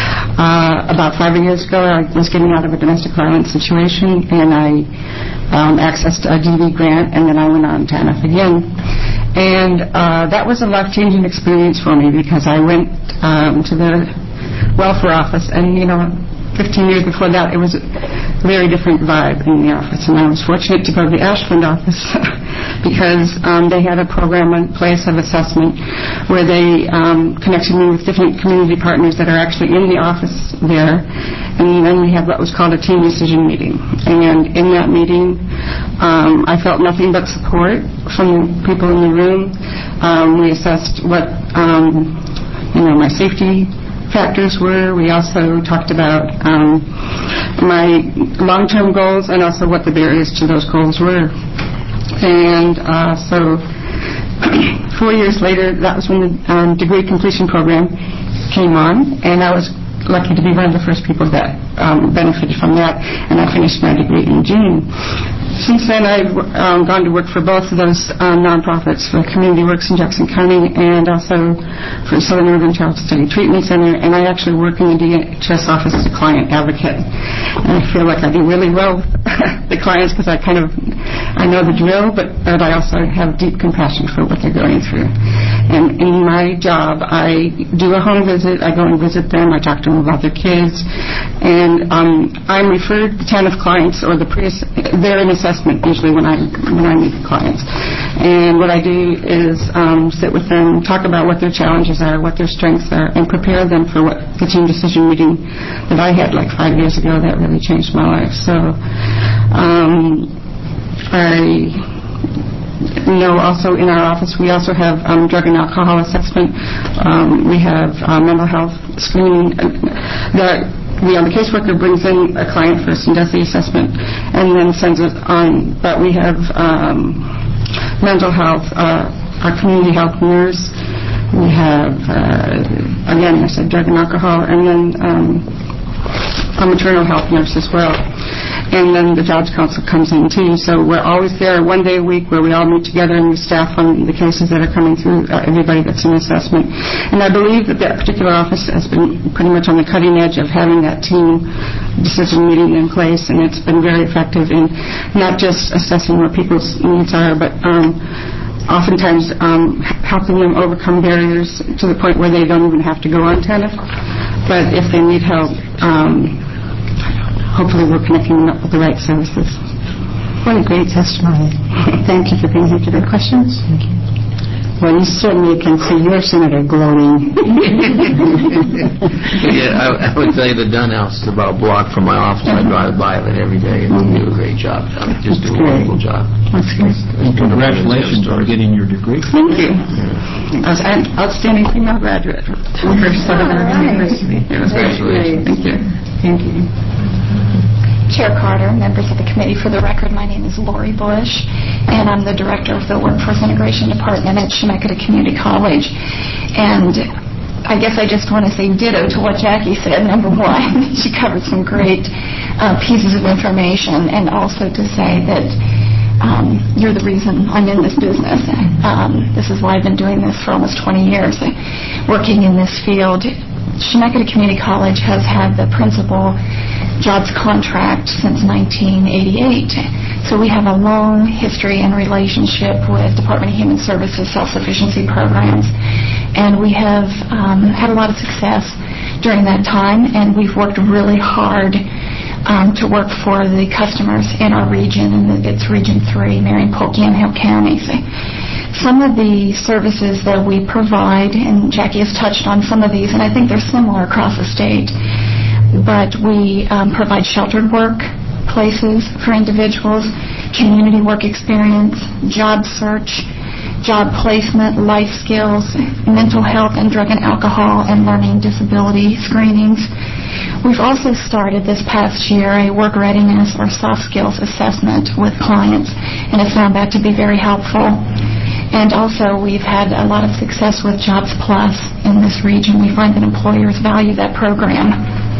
About 5 years ago, I was getting out of a domestic violence situation, and I accessed a DV grant, and then I went on TANF again. And that was a life-changing experience for me because I went to the welfare office, and 15 years before that, it was a very different vibe in the office. And I was fortunate to go to the Ashland office because they had a program in place of assessment where they connected me with different community partners that are actually in the office there. And then we had what was called a team decision meeting. And in that meeting, I felt nothing but support from people in the room. We assessed what, my safety factors were. We also talked about my long-term goals and also what the barriers to those goals were. And so 4 years later, that was when the degree completion program came on, and I was lucky to be one of the first people that benefited from that, and I finished my degree in June. Since then, I've gone to work for both of those nonprofits, for Community Works in Jackson County and also for Southern Oregon Child Study Treatment Center, and I actually work in the DHS office as a client advocate. And I feel like I do really well with the clients because I know the drill, but I also have deep compassion for what they're going through. And in my job, I do a home visit. I go and visit them. I talk to them about their kids. And I'm referred to TANF clients, or they're in assessment usually when I meet the clients. And what I do is sit with them, talk about what their challenges are, what their strengths are, and prepare them for what the team decision meeting that I had like 5 years ago that really changed my life. So I know also in our office we also have drug and alcohol assessment. We have mental health screening. The caseworker brings in a client first and does the assessment and then sends it on. But we have mental health our community health nurse. We have, again, I said drug and alcohol, and then a maternal health nurse as well. And then the Jobs Council comes in too. So we're always there 1 day a week where we all meet together and we staff on the cases that are coming through, everybody that's in assessment. And I believe that particular office has been pretty much on the cutting edge of having that team decision meeting in place, and it's been very effective in not just assessing what people's needs are, but oftentimes helping them overcome barriers to the point where they don't even have to go on TANF. But if they need help, hopefully we're connecting them up with the right services. What a great testimony. Thank you for being here today. Questions? Thank you. Well, you certainly can see your senator glowing. Yeah, I would tell you the Dunn House is about a block from my office. I drive by it every day, and you do a great job. Just do a wonderful job. That's great. And congratulations on getting your degree. Thank you. I was an outstanding female graduate from Southern University. It was Congratulations. Thank you. Thank you. Chair Carter, members of the committee, for the record, my name is Lori Bush, and I'm the director of the Workforce Integration Department at Chemeketa Community College. And I guess I just want to say ditto to what Jackie said. Number one, she covered some great pieces of information, and also to say that you're the reason I'm in this business. This is why I've been doing this for almost 20 years, working in this field. Chemeketa Community College has had the principal jobs contract since 1988. So we have a long history and relationship with Department of Human Services self-sufficiency programs. And we have had a lot of success during that time, and we've worked really hard to work for the customers in our region, and it's Region 3, Marion, Polk, Yamhill counties. Some of the services that we provide, and Jackie has touched on some of these, and I think they're similar across the state, but we provide sheltered work places for individuals, community work experience, job search, job placement, life skills, mental health and drug and alcohol, and learning disability screenings. We've also started this past year a work readiness or soft skills assessment with clients, and have found that to be very helpful. And also, we've had a lot of success with Jobs Plus in this region. We find that employers value that program.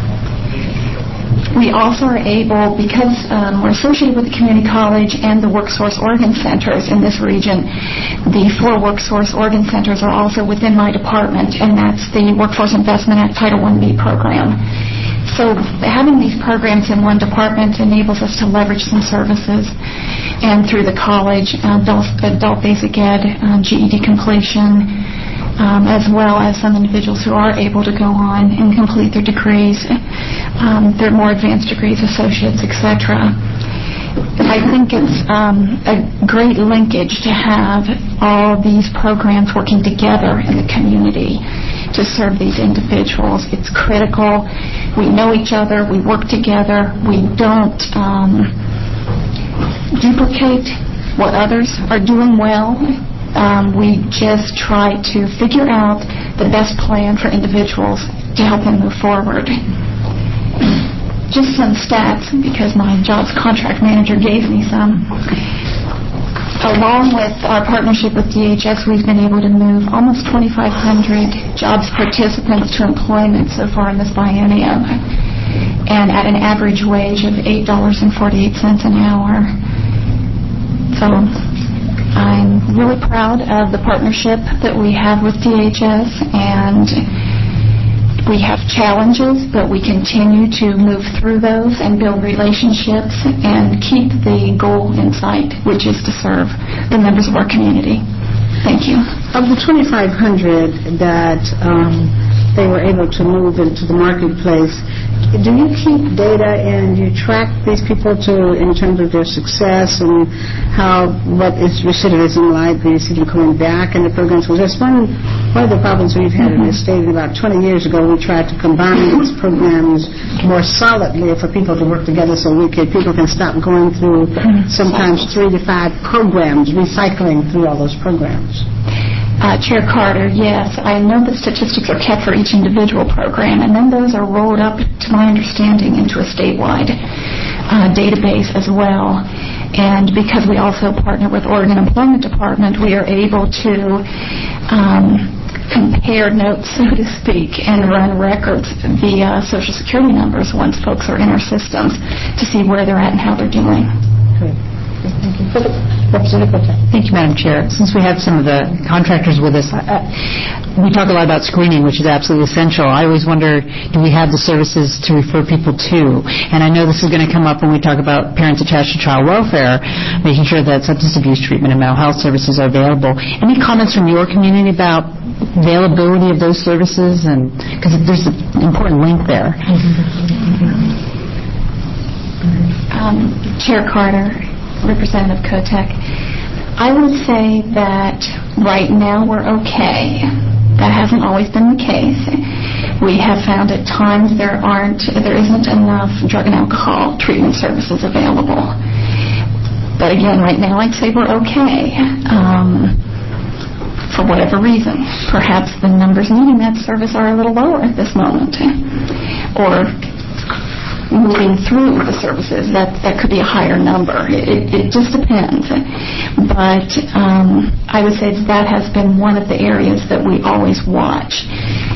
We also are able, because we're associated with the community college and the WorkSource Organ Centers in this region, the 4 WorkSource Organ Centers are also within my department, and that's the Workforce Investment Act Title I-B program. So having these programs in one department enables us to leverage some services, and through the college, adult basic ed, GED completion, as well as some individuals who are able to go on and complete their degrees, their more advanced degrees, associates, etc. I think it's a great linkage to have all these programs working together in the community to serve these individuals. It's critical. We know each other. We work together. We don't duplicate what others are doing well. We just try to figure out the best plan for individuals to help them move forward. Just some stats, because my jobs contract manager gave me some. Along with our partnership with DHS, we've been able to move almost 2,500 jobs participants to employment so far in this biennium, and at an average wage of $8.48 an hour. So I'm really proud of the partnership that we have with DHS, and we have challenges, but we continue to move through those and build relationships and keep the goal in sight, which is to serve the members of our community. Thank you. Of the 2,500 that they were able to move into the marketplace, do you keep data and you track these people in terms of their success and what is recidivism like? Do you see them coming back in the programs? Because that's one of the problems we've had in this state. About 20 years ago, we tried to combine these programs more solidly for people to work together so people can stop going through sometimes 3 to 5 programs, recycling through all those programs. Chair Carter, yes, I know the statistics are kept for each individual program, and then those are rolled up, to my understanding, into a statewide database as well. And because we also partner with Oregon Employment Department, we are able to compare notes, so to speak, and run records via Social Security numbers once folks are in our systems to see where they're at and how they're doing. Thank you. Representative Kotek. Thank you, Madam Chair. Since we have some of the contractors with us, we talk a lot about screening, which is absolutely essential. I always wonder, do we have the services to refer people to? And I know this is going to come up when we talk about parents attached to child welfare, making sure that substance abuse treatment and mental health services are available. Any comments from your community about availability of those services? And because there's an important link there. Chair Carter, Representative Kotek, I would say that right now we're okay. That hasn't always been the case. We have found at times there isn't enough drug and alcohol treatment services available. But again, right now I'd say we're okay. For whatever reason. Perhaps the numbers needing that service are a little lower at this moment. Or moving through the services, that could be a higher number. It just depends. But I would say that has been one of the areas that we always watch,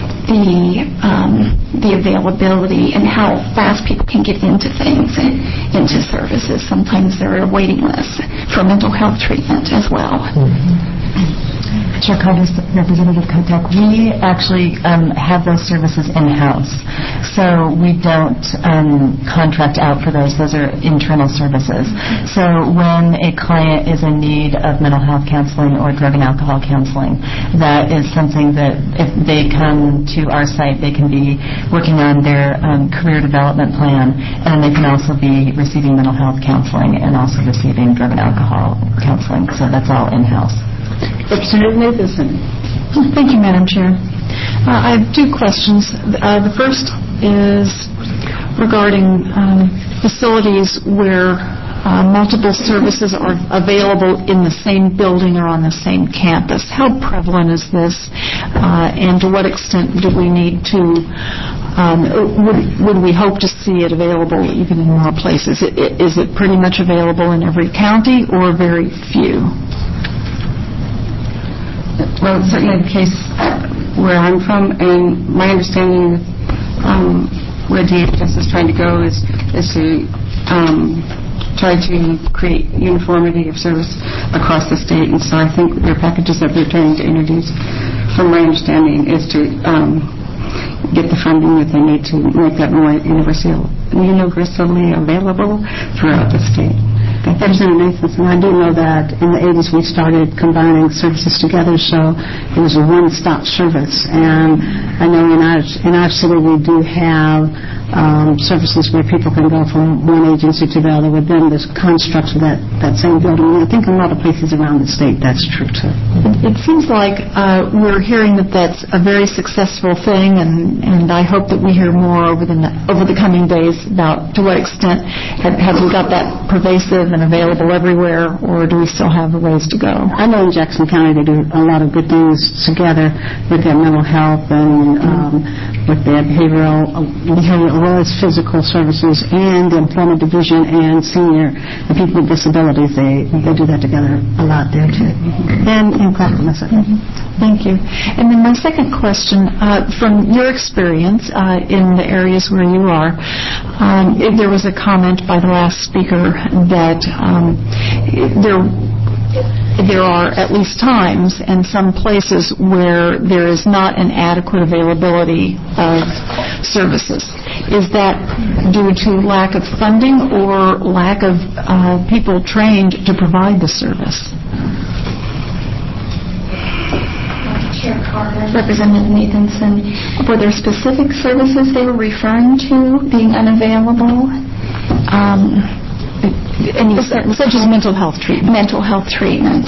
the availability and how fast people can get into things, into services. Sometimes there are waiting lists for mental health treatment as well. Chair Carter, Representative Kotek, we actually have those services in-house. So we don't contract out for those. Those are internal services. So when a client is in need of mental health counseling or drug and alcohol counseling, that is something that if they come to our site, they can be working on their career development plan, and they can also be receiving mental health counseling and also receiving drug and alcohol counseling. So that's all in-house. Representative Nathanson. Thank you, Madam Chair. I have two questions. The first is regarding facilities where multiple services are available in the same building or on the same campus. How prevalent is this, and to what extent do we need to, would we hope to see it available even in more places? Is it pretty much available in every county or very few? Well, it's certainly the case where I'm from, and my understanding where DHS is trying to go is to try to create uniformity of service across the state. And so I think their packages that they're trying to introduce, from my understanding, is to get the funding that they need to make that more universally available throughout the state. Representative Nathanson, I do know that in the 80s we started combining services together, so it was a one-stop service. And I know in our city we do have services where people can go from one agency to the other within the constructs of that same building. And I think in a lot of places around the state that's true too. It seems like we're hearing that that's a very successful thing, and I hope that we hear more over the coming days about to what extent have we got that pervasive and available everywhere, or do we still have a ways to go? I know in Jackson County they do a lot of good things together with their mental health and with their behavioral as well as physical services, and the employment division and senior and people with disabilities. They do that together a lot there too. And in Claflin. Thank you. And then my second question, from your experience in the areas where you are, there was a comment by the last speaker that there are at least times and some places where there is not an adequate availability of services. Is that due to lack of funding or lack of people trained to provide the service? Chair Carter, Representative Nathanson, were there specific services they were referring to being unavailable? Such as mental health treatment. Mental health treatment.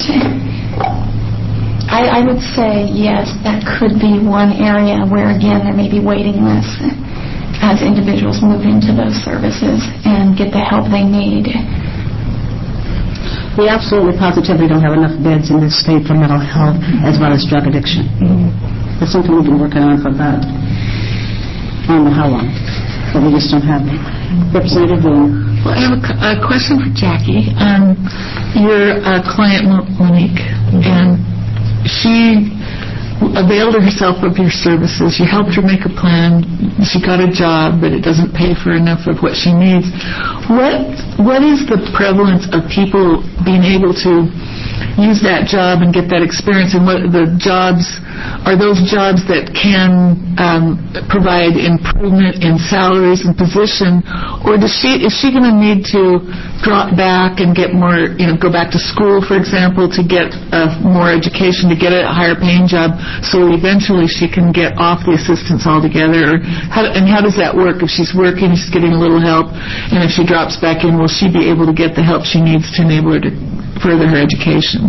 I would say, yes, that could be one area where, again, there may be waiting lists as individuals move into those services and get the help they need. We absolutely positively don't have enough beds in this state for mental health as well as drug addiction. That's something we've been working on for about, I don't know how long, but we just don't have them. Representative Boone. Well, I have a question for Jackie. Your client, Monique, and she availed herself of your services. You helped her make a plan. She got a job, but it doesn't pay for enough of what she needs. What is the prevalence of people being able to use that job and get that experience, and what the jobs are? Those jobs that can provide improvement in salaries and position, or is she going to need to drop back and get more, go back to school, for example, to get more education, to get a higher paying job, so eventually she can get off the assistance altogether? And how does that work? If she's working, she's getting a little help, and if she drops back in, will she be able to get the help she needs to enable her to further her education?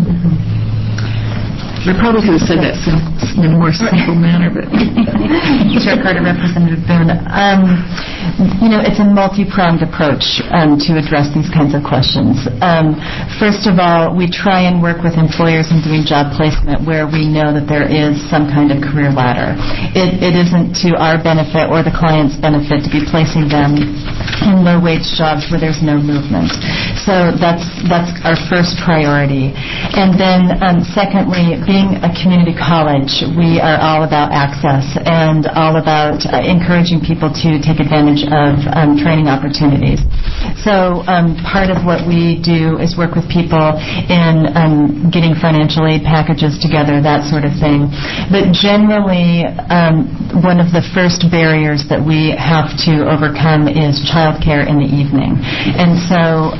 I probably could have said that in a more simple manner, but... Chair Carter, Representative Boone, it's a multi-pronged approach to address these kinds of questions. First of all, we try and work with employers in doing job placement where we know that there is some kind of career ladder. It isn't to our benefit or the client's benefit to be placing them in low-wage jobs where there's no movement. So that's our first priority. And then secondly, being a community college, we are all about access and all about encouraging people to take advantage of training opportunities. So part of what we do is work with people in getting financial aid packages together, that sort of thing. But generally, one of the first barriers that we have to overcome is childcare in the evening. And so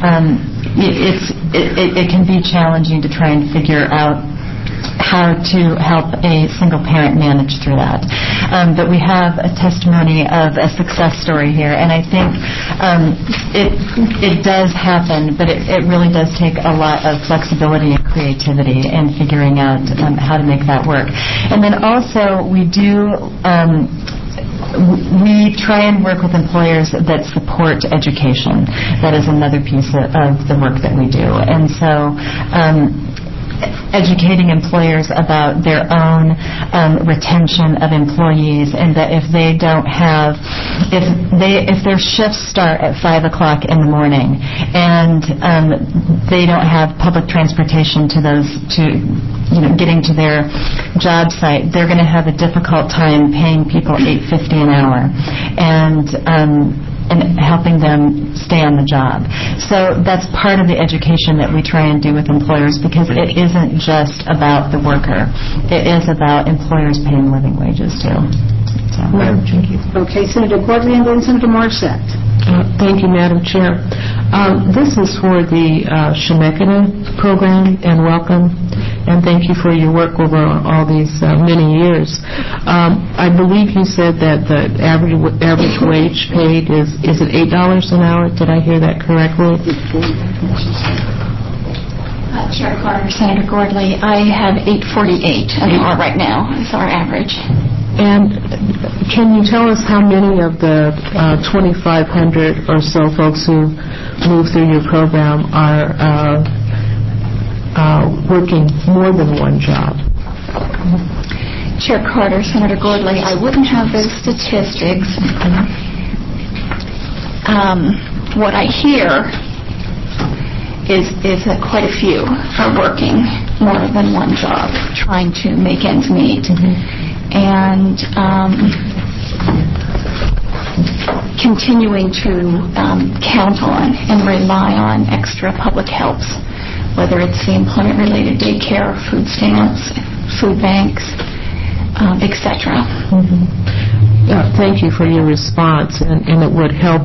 it can be challenging to try and figure out how to help a single parent manage through that. But we have a testimony of a success story here, and I think it does happen, but it really does take a lot of flexibility and creativity in figuring out how to make that work. And then also we try and work with employers that support education. That is another piece of the work that we do. And so educating employers about their own retention of employees, and that if their shifts start at 5 o'clock in the morning and they don't have public transportation to getting to their job site, they're going to have a difficult time paying people $8.50 an hour and helping them stay on the job. So that's part of the education that we try and do with employers, because it isn't just about the worker. It is about employers paying living wages, too. So, thank you. Okay, Senator Gordley and then Senator Morissette. Thank you, Madam Chair. This is for the Chemeketa program, and welcome, and thank you for your work over all these many years. I believe you said that the average wage paid is it $8 an hour? Did I hear that correctly? Chair Carter, Senator Gordley, I have $8.48 an hour right now is our average. And can you tell us how many of the 2,500 or so folks who move through your program are working more than one job? Chair Carter, Senator Gordley, I wouldn't have those statistics. What I hear is that quite a few are working more than one job, trying to make ends meet. And continuing to count on and rely on extra public helps, whether it's the employment-related daycare, food stamps, food banks, etc. Thank you for your response, and it would help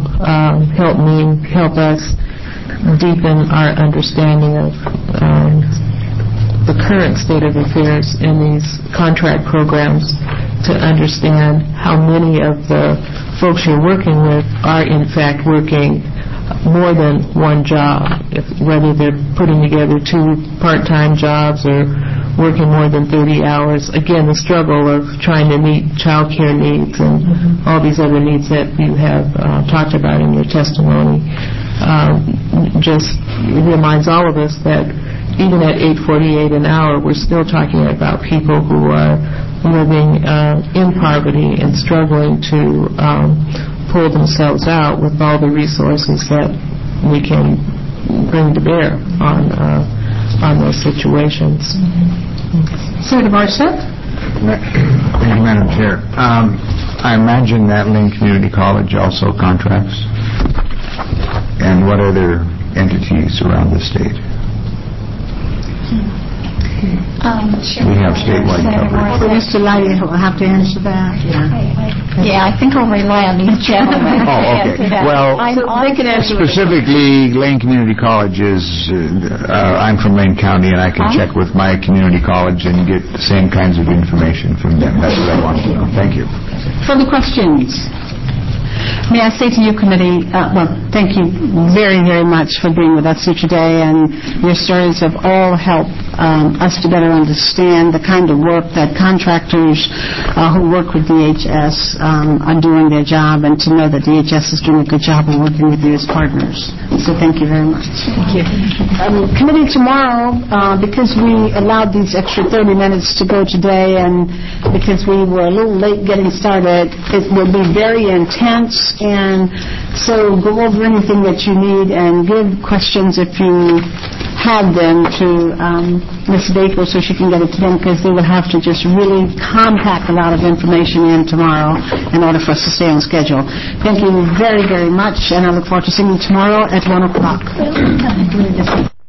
us deepen our understanding of the current state of affairs in these contract programs, to understand how many of the folks you're working with are in fact working more than one job, whether they're putting together 2 part-time jobs or working more than 30 hours. Again, the struggle of trying to meet child care needs and all these other needs that you have talked about in your testimony just reminds all of us that even at $8.48 an hour, we're still talking about people who are living in poverty and struggling to pull themselves out with all the resources that we can bring to bear on those situations. Senator Barstow? Thank you, Madam Chair. I imagine that Lynn Community College also contracts, and what other entities around the state? We have statewide coverage. Mr. Lighty will have to answer that. Yeah, I think I'll rely on these gentlemen. Oh, okay. Well, specifically, Lane Community College is, I'm from Lane County, and I can check with my community college and get the same kinds of information from them. That's what I want to know. Thank you. Further questions? May I say to you, committee, thank you very, very much for being with us here today, and your stories have all helped us to better understand the kind of work that contractors who work with DHS are doing their job, and to know that DHS is doing a good job of working with you as partners. So thank you very much. Thank you. Committee, tomorrow, because we allowed these extra 30 minutes to go today, and because we were a little late getting started, it will be very intense. And so go over anything that you need and give questions if you have them to Ms. Baker so she can get it to them, because they will have to just really compact a lot of information in tomorrow in order for us to stay on schedule. Thank you very, very much, and I look forward to seeing you tomorrow at 1 o'clock.